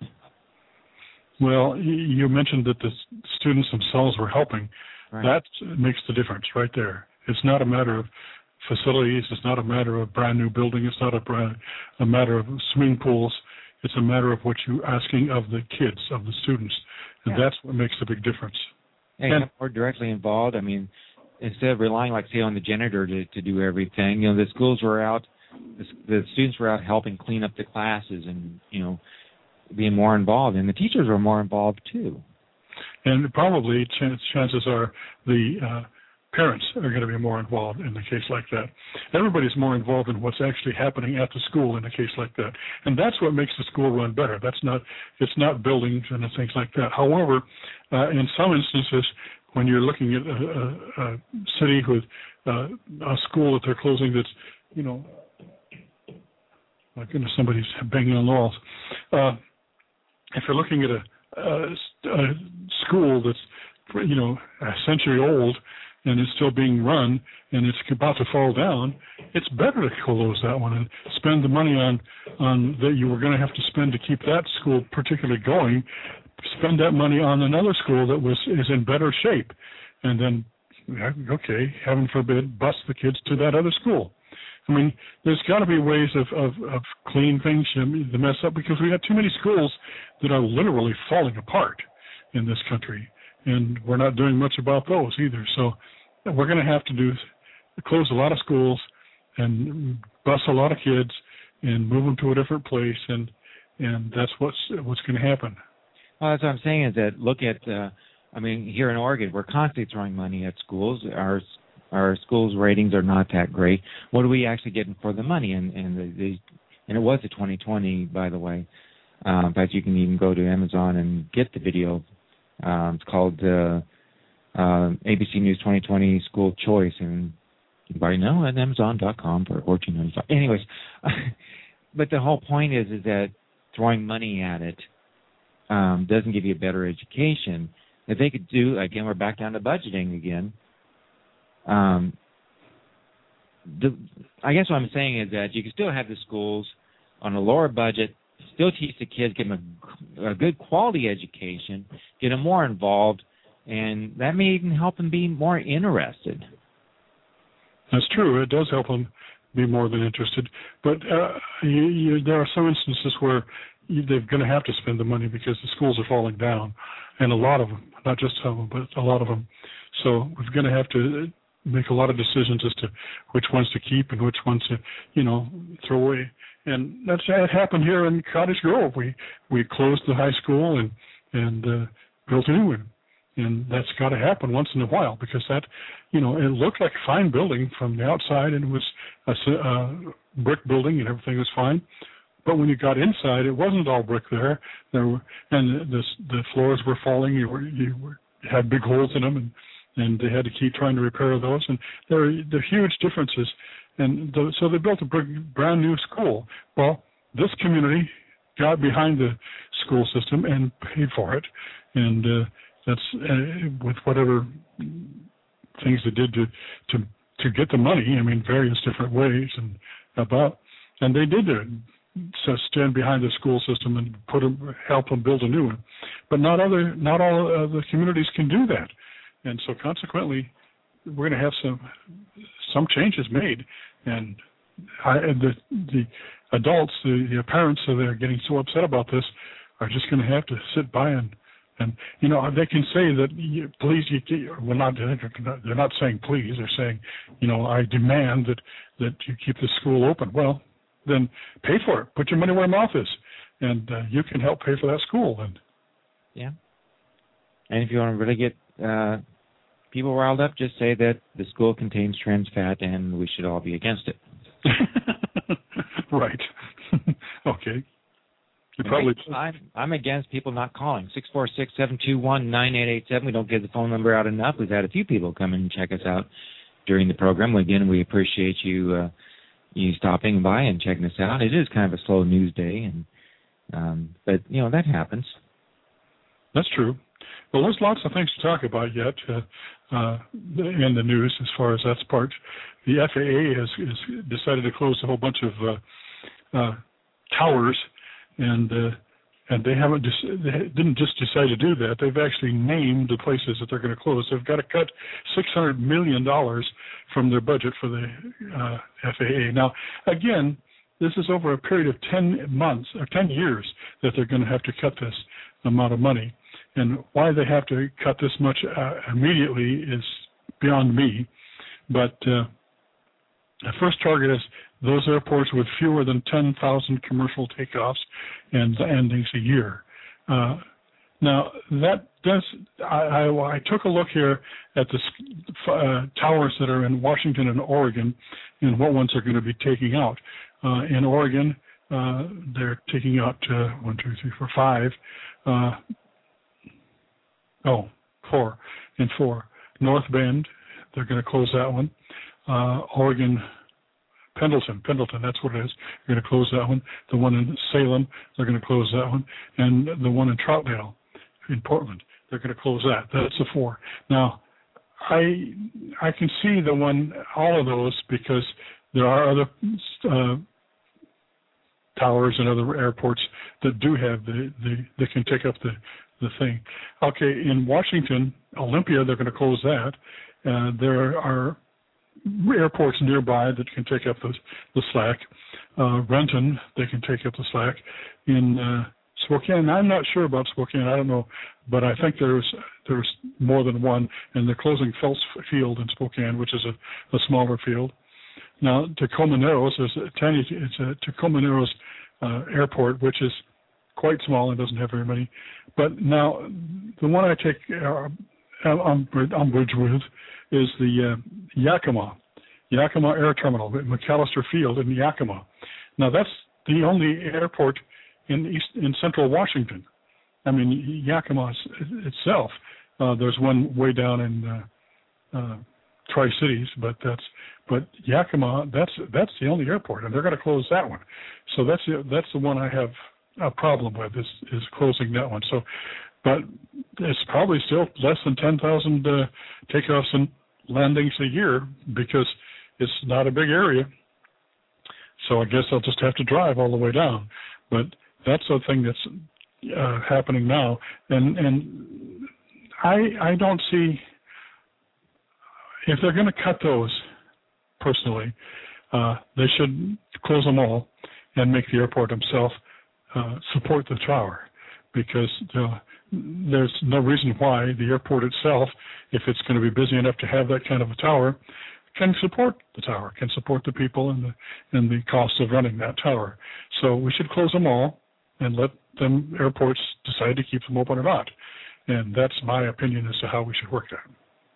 S3: Well, you mentioned that the students themselves were helping. Right. That makes the difference right there. It's not a matter of facilities. It's not a matter of brand new building. It's not a, brand, a matter of swimming pools. It's a matter of what you're asking of the kids, of the students. And yeah. That's what makes the big difference.
S2: And, and more directly involved. I mean, instead of relying, like, say, on the janitor to, to do everything, you know, the schools were out, the, the students were out helping clean up the classes and, you know, being more involved. And the teachers were more involved, too. And
S3: probably ch- chances are the uh, parents are going to be more involved in a case like that. Everybody's more involved in what's actually happening at the school in a case like that. And that's what makes the school run better. That's not, it's not buildings and things like that. However, uh, in some instances, when you're looking at a, a, a city with uh, a school that they're closing that's, you know, my goodness, somebody's banging on the walls. Uh, if you're looking at a Uh, a school that's, you know, a century old and is still being run and it's about to fall down, it's better to close that one and spend the money on on that you were going to have to spend to keep that school particularly going. Spend that money on another school that was is in better shape, and then, okay, heaven forbid, bus the kids to that other school. I mean, there's got to be ways of, of, of cleaning things to mess up because we got too many schools that are literally falling apart in this country, and we're not doing much about those either. So we're going to have to do close a lot of schools and bus a lot of kids and move them to a different place, and and that's what's what's going to happen.
S2: Well, that's what I'm saying is that look at, uh, I mean, here in Oregon, we're constantly throwing money at schools. Our Our schools' ratings are not that great. What are we actually getting for the money? And and the, the and it was a twenty twenty, by the way. Uh, in fact, you can even go to Amazon and get the video. Um, it's called uh, uh, A B C News twenty twenty School Choice, and you can buy it now at Amazon dot com for fourteen ninety-five. Anyways, but the whole point is is that throwing money at it um, doesn't give you a better education. If they could do, again, we're back down to budgeting again. Um, the, I guess what I'm saying is that you can still have the schools on a lower budget, still teach the kids, give them a, a good quality education, get them more involved, and that may even help them be more interested.
S3: That's true. It does help them be more than interested. But uh, you, you, there are some instances where you, they're going to have to spend the money because the schools are falling down, and a lot of them, not just some of them, but a lot of them. So we're going to have to make a lot of decisions as to which ones to keep and which ones to, you know, throw away. And that's that happened here in Cottage Grove. We we closed the high school and and uh, built a new one, and that's got to happen once in a while because that, you know, it looked like a fine building from the outside and it was a, a brick building and everything was fine. But when you got inside, it wasn't all brick there. There were, and the the floors were falling. You were you were, had big holes in them, and and they had to keep trying to repair those. And there are, there are huge differences. And the, so they built a brand new school. Well, this community got behind the school system and paid for it. And uh, that's uh, with whatever things they did to, to to get the money. I mean, various different ways and about. And they did it. So stand behind the school system and put them, help them build a new one. But not other, not all uh, the communities can do that. And so consequently, we're going to have some some changes made, and, I, and the the adults, the, the parents that are getting so upset about this, are just going to have to sit by and and you know they can say that you, please you well not they're not saying please, they're saying, you know, I demand that that you keep the school open. Well, then pay for it. Put your money where your mouth is, and uh, you can help pay for that school. And
S2: yeah, and if you want to really get uh, people riled up, just say that the school contains trans fat and we should all be against it.
S3: Right. Okay. You probably.
S2: I'm, I'm against people not calling. six four six, seven two one, nine eight eight seven. We don't get the phone number out enough. We've had a few people come in and check us out during the program. Again, we appreciate you uh, you stopping by and checking us out. It is kind of a slow news day, and um, but, you know, that happens.
S3: That's true. Well, there's lots of things to talk about yet uh, uh, in the news as far as that's part. The F A A has, has decided to close a whole bunch of uh, uh, towers, and uh, and they haven't just, they didn't just decide to do that. They've actually named the places that they're going to close. They've got to cut six hundred million dollars from their budget for the uh, F A A. Now, again, this is over a period of ten months or ten years that they're going to have to cut this amount of money. And why they have to cut this much uh, immediately is beyond me. But uh, the first target is those airports with fewer than ten thousand commercial takeoffs and landings a year. Uh, now, that does, I, I, I took a look here at the uh, towers that are in Washington and Oregon and what ones are going to be taking out. Uh, in Oregon, uh, they're taking out uh, one, two, three, four, five. Uh, Oh, four and four. North Bend, they're going to close that one. Uh, Oregon, Pendleton, Pendleton, that's what it is. They're going to close that one. The one in Salem, they're going to close that one. And the one in Troutdale, in Portland, they're going to close that. That's the four. Now, I I can see the one, all of those, because there are other uh, towers and other airports that do have the, the that can take up the the thing. Okay, in Washington, Olympia, they're going to close that. Uh, there are airports nearby that can take up the, the slack. Uh, Renton, they can take up the slack. In uh, Spokane, I'm not sure about Spokane, I don't know, but I think there's there's more than one, and they're closing Phelps Field in Spokane, which is a, a smaller field. Now, Tacoma Narrows, is a tiny, it's a Tacoma Narrows uh, airport, which is quite small and doesn't have very many. But now, the one I take uh, umbrage with is the uh, Yakima, Yakima Air Terminal, McAllister Field in Yakima. Now, that's the only airport in east, in central Washington. I mean, Yakima itself, uh, there's one way down in uh, uh, Tri-Cities, but that's but Yakima, that's that's the only airport, and they're going to close that one. So that's the, that's the one I have a problem with is is closing that one. So, but it's probably still less than ten thousand uh, takeoffs and landings a year because it's not a big area. So I guess I'll just have to drive all the way down. But that's the thing that's uh, happening now, and and I I don't see if they're going to cut those. Personally, uh, they should close them all and make the airport himself uh, support the tower, because uh, there's no reason why the airport itself, if it's going to be busy enough to have that kind of a tower, can support the tower, can support the people and the and the cost of running that tower. So we should close them all and let them airports decide to keep them open or not. And that's my opinion as to how we should work that.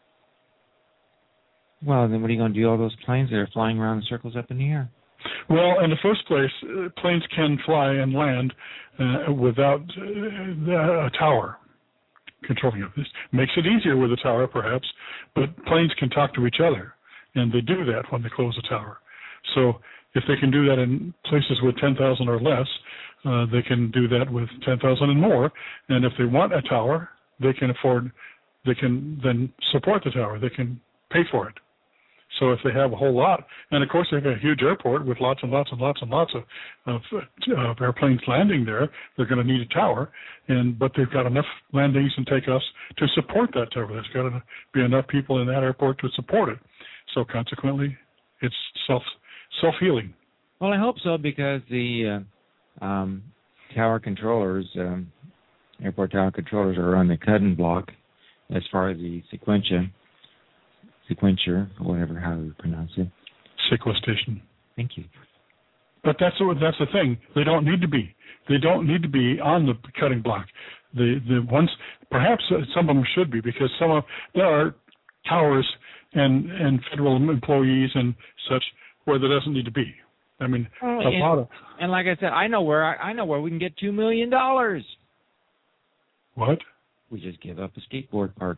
S2: Well, then what are you going to do all those planes that are flying around in circles up in the air?
S3: Well, in the first place, uh, planes can fly and land uh, without uh, a tower controlling it. This makes it easier with a tower, perhaps, but planes can talk to each other, and they do that when they close a tower. So if they can do that in places with ten thousand or less, uh, they can do that with ten thousand and more. And if they want a tower, they can afford, they can then support the tower. They can pay for it. So if they have a whole lot, and of course they have a huge airport with lots and lots and lots and lots of, of, of airplanes landing there, they're going to need a tower, and but they've got enough landings and takeoffs to support that tower. There's got to be enough people in that airport to support it. So consequently, it's self self-healing.
S2: Well, I hope so, because the uh, um, tower controllers, um, airport tower controllers, are on the cutting block as far as the sequentia. Sequencer, or whatever, how you pronounce it.
S3: Sequestration.
S2: Thank you.
S3: But that's the, that's the thing. They don't need to be. They don't need to be on the cutting block. The the ones, perhaps some of them should be, because some of there are towers and and federal employees and such where there doesn't need to be. I mean,
S2: oh,
S3: a
S2: and,
S3: lot of.
S2: And like I said, I know where I, I know where we can get two million dollars.
S3: What?
S2: We just give up a skateboard park.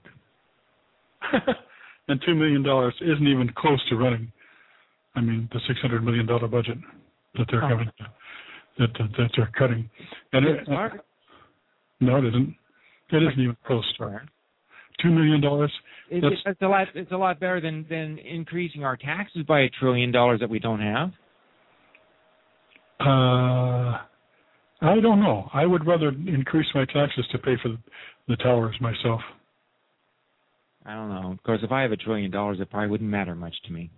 S3: And two million dollars isn't even close to running. I mean, the six hundred million dollar budget that they're
S2: oh.
S3: having, that, that that they're cutting. And it, uh, no, it isn't. It isn't even close to two million dollars.
S2: It, it's a lot. It's a lot better than than increasing our taxes by a trillion dollars that we don't have.
S3: Uh, I don't know. I would rather increase my taxes to pay for the, the towers myself.
S2: I don't know. Of course, if I have a trillion dollars, it probably wouldn't matter much to me.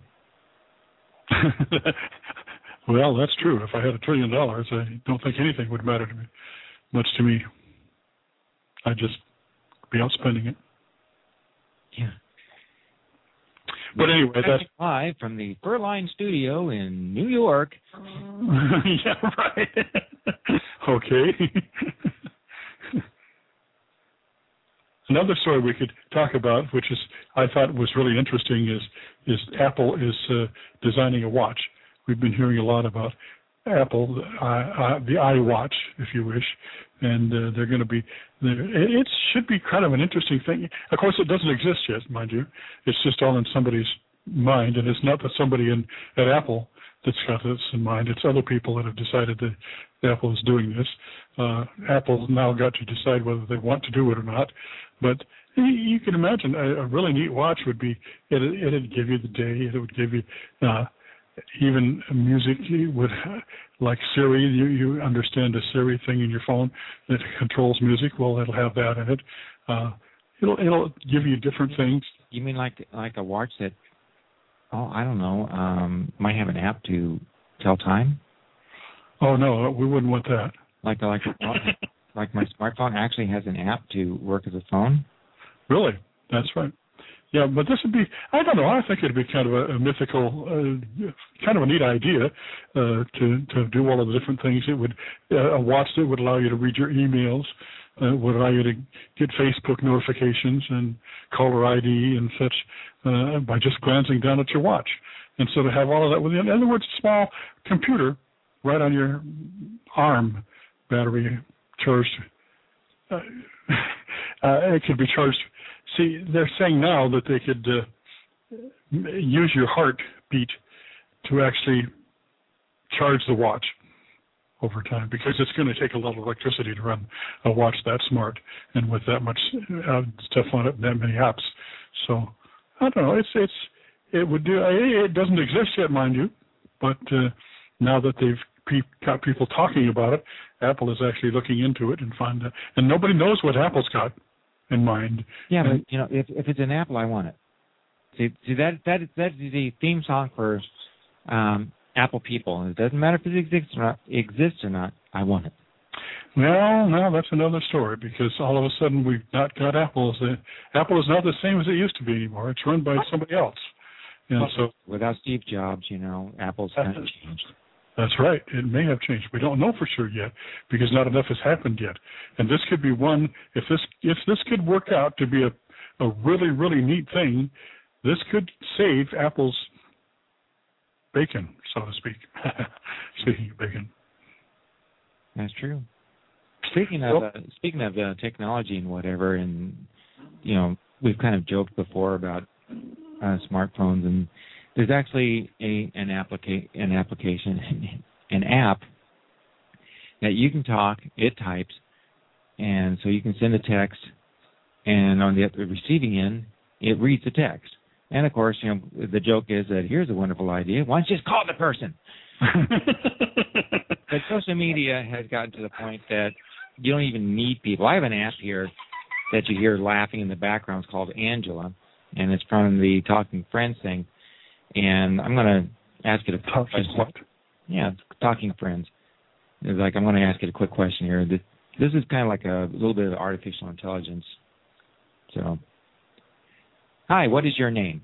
S3: Well, that's true. If I had a trillion dollars, I don't think anything would matter to me, much to me. I'd just be out spending it.
S2: Yeah.
S3: But anyway, that's
S2: live from the Furline Studio in New York.
S3: Yeah, right. Okay. Another story we could talk about, which is I thought was really interesting, is is Apple is uh, designing a watch. We've been hearing a lot about Apple, the, uh, the iWatch, if you wish, and uh, they're going to be. It should be kind of an interesting thing. Of course, it doesn't exist yet, mind you. It's just all in somebody's mind, and it's not that somebody in at Apple that's got this in mind. It's other people that have decided that Apple is doing this. Uh, Apple's now got to decide whether they want to do it or not. But you can imagine a, a really neat watch would be, it, it'd give you the day, it would give you uh, even music. It would, like Siri, you, you understand a Siri thing in your phone that controls music. Well, it'll have that in it. Uh, it'll it'll give you different things.
S2: You mean like like a watch that, oh, I don't know, um, might have an app to tell time?
S3: Oh, no, we wouldn't want that.
S2: Like like like my smartphone actually has an app to work as a phone?
S3: Really? That's right. Yeah, but this would be, I don't know, I think it would be kind of a, a mythical, uh, kind of a neat idea uh, to, to do all of the different things. It would, uh, a watch that would allow you to read your emails, uh, would allow you to get Facebook notifications and caller I D and such uh, by just glancing down at your watch. And so to have all of that within, in other words, a small computer right on your arm, battery charged. Uh, uh, it could be charged. See, they're saying now that they could uh, use your heartbeat to actually charge the watch over time, because it's going to take a lot of electricity to run a watch that smart and with that much uh, stuff on it and that many apps. So I don't know. It's it's it would do. It doesn't exist yet, mind you, but uh, now that they've pe- got people talking about it, Apple is actually looking into it and find that. And nobody knows what Apple's got in mind.
S2: Yeah,
S3: and,
S2: but you know, if if it's an Apple, I want it. See, see that that that's the theme song for um, Apple people. It doesn't matter if it exists or not. Exists or not. I want it.
S3: Well, no, that's another story, because all of a sudden we've not got Apple. Apple is not the same as it used to be anymore. It's run by somebody else. And well, so
S2: without Steve Jobs, you know, Apple's kind of changed.
S3: That's right. It may have changed. We don't know for sure yet, because not enough has happened yet. And this could be one. If this if this could work out to be a a really really neat thing, this could save Apple's bacon, so to speak. Speaking of bacon.
S2: That's true. Speaking of well, uh, speaking of uh, technology and whatever, and you know, we've kind of joked before about uh, smartphones, and there's actually a an applica- an application, an app that you can talk. It types, and so you can send a text, and on the receiving end, it reads the text. And of course, you know, the joke is that here's a wonderful idea. Why don't you just call the person? But social media has gotten to the point that you don't even need people. I have an app here that you hear laughing in the background. It's called Angela, and it's from the Talking Friends thing. And I'm going to ask it a quick question.
S3: What?
S2: Yeah, Talking Friends. It's like, I'm going to ask it a quick question here. This, this is kind of like a little bit of artificial intelligence. So, hi, what is your name?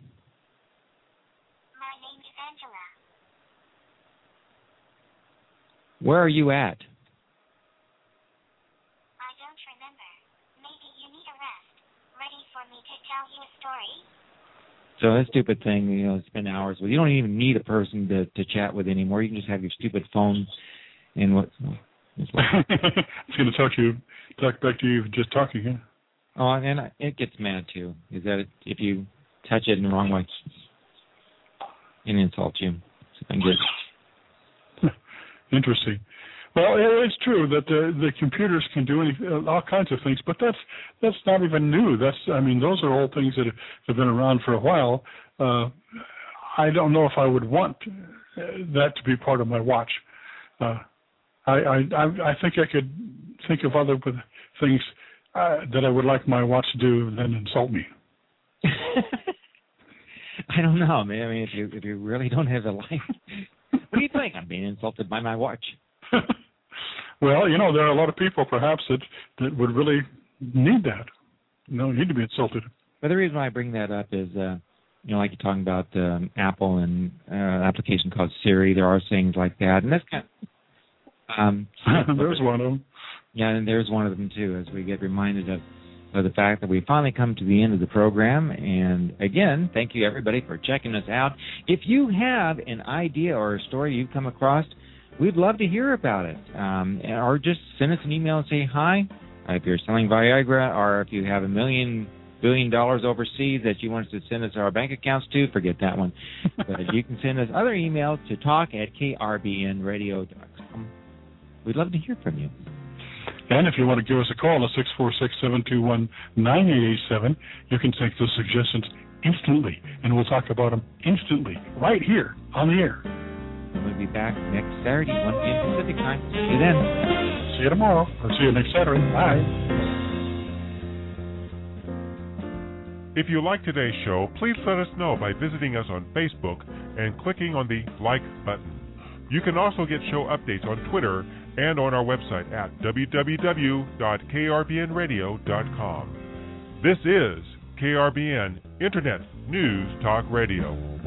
S9: My name is Angela.
S2: Where are you at?
S9: I don't remember. Maybe you need a rest. Ready for me to tell you a story?
S2: So that stupid thing, you know, spend hours with. You don't even need a person to, to chat with anymore. You can just have your stupid phone and what.
S3: It's going to talk to you, talk back to you just talking, yeah.
S2: Oh, and it gets mad too. Is that if you touch it in the wrong way, it insults you. So I get.
S3: Interesting. Well, it's true that the the computers can do any, all kinds of things, but that's that's not even new. That's I mean, those are all things that have been around for a while. Uh, I don't know if I would want that to be part of my watch. Uh, I, I I think I could think of other things uh, that I would like my watch to do than insult me.
S2: I don't know, man. I mean, if you if you really don't have a life, what do you think? I'm being insulted by my watch.
S3: Well, you know, there are a lot of people perhaps that, that would really need that. No need to be insulted.
S2: But the reason why I bring that up is, uh, you know, like you're talking about um, Apple and uh, an application called Siri. There are things like that, and that's kind of, um,
S3: there's one of them.
S2: Yeah, and there's one of them too. As we get reminded of, of the fact that we finally come to the end of the program, and again, thank you everybody for checking us out. If you have an idea or a story you've come across, we'd love to hear about it, um, or just send us an email and say hi. Uh, if you're selling Viagra, or if you have a million billion dollars overseas that you want us to send us our bank accounts to, forget that one. But you can send us other emails to talk at k r b n radio dot com. We'd love to hear from you.
S3: And if you want to give us a call at six four six, seven two one, nine eight eight seven, you can take those suggestions instantly, and we'll talk about them instantly, right here on the air.
S2: And we'll be back next Saturday, one p.m. Pacific time. See you then.
S3: See you tomorrow, or see you next Saturday. Bye.
S1: If you like today's show, please let us know by visiting us on Facebook and clicking on the like button. You can also get show updates on Twitter and on our website at w w w dot k r b n radio dot com. This is K R B N Internet News Talk Radio.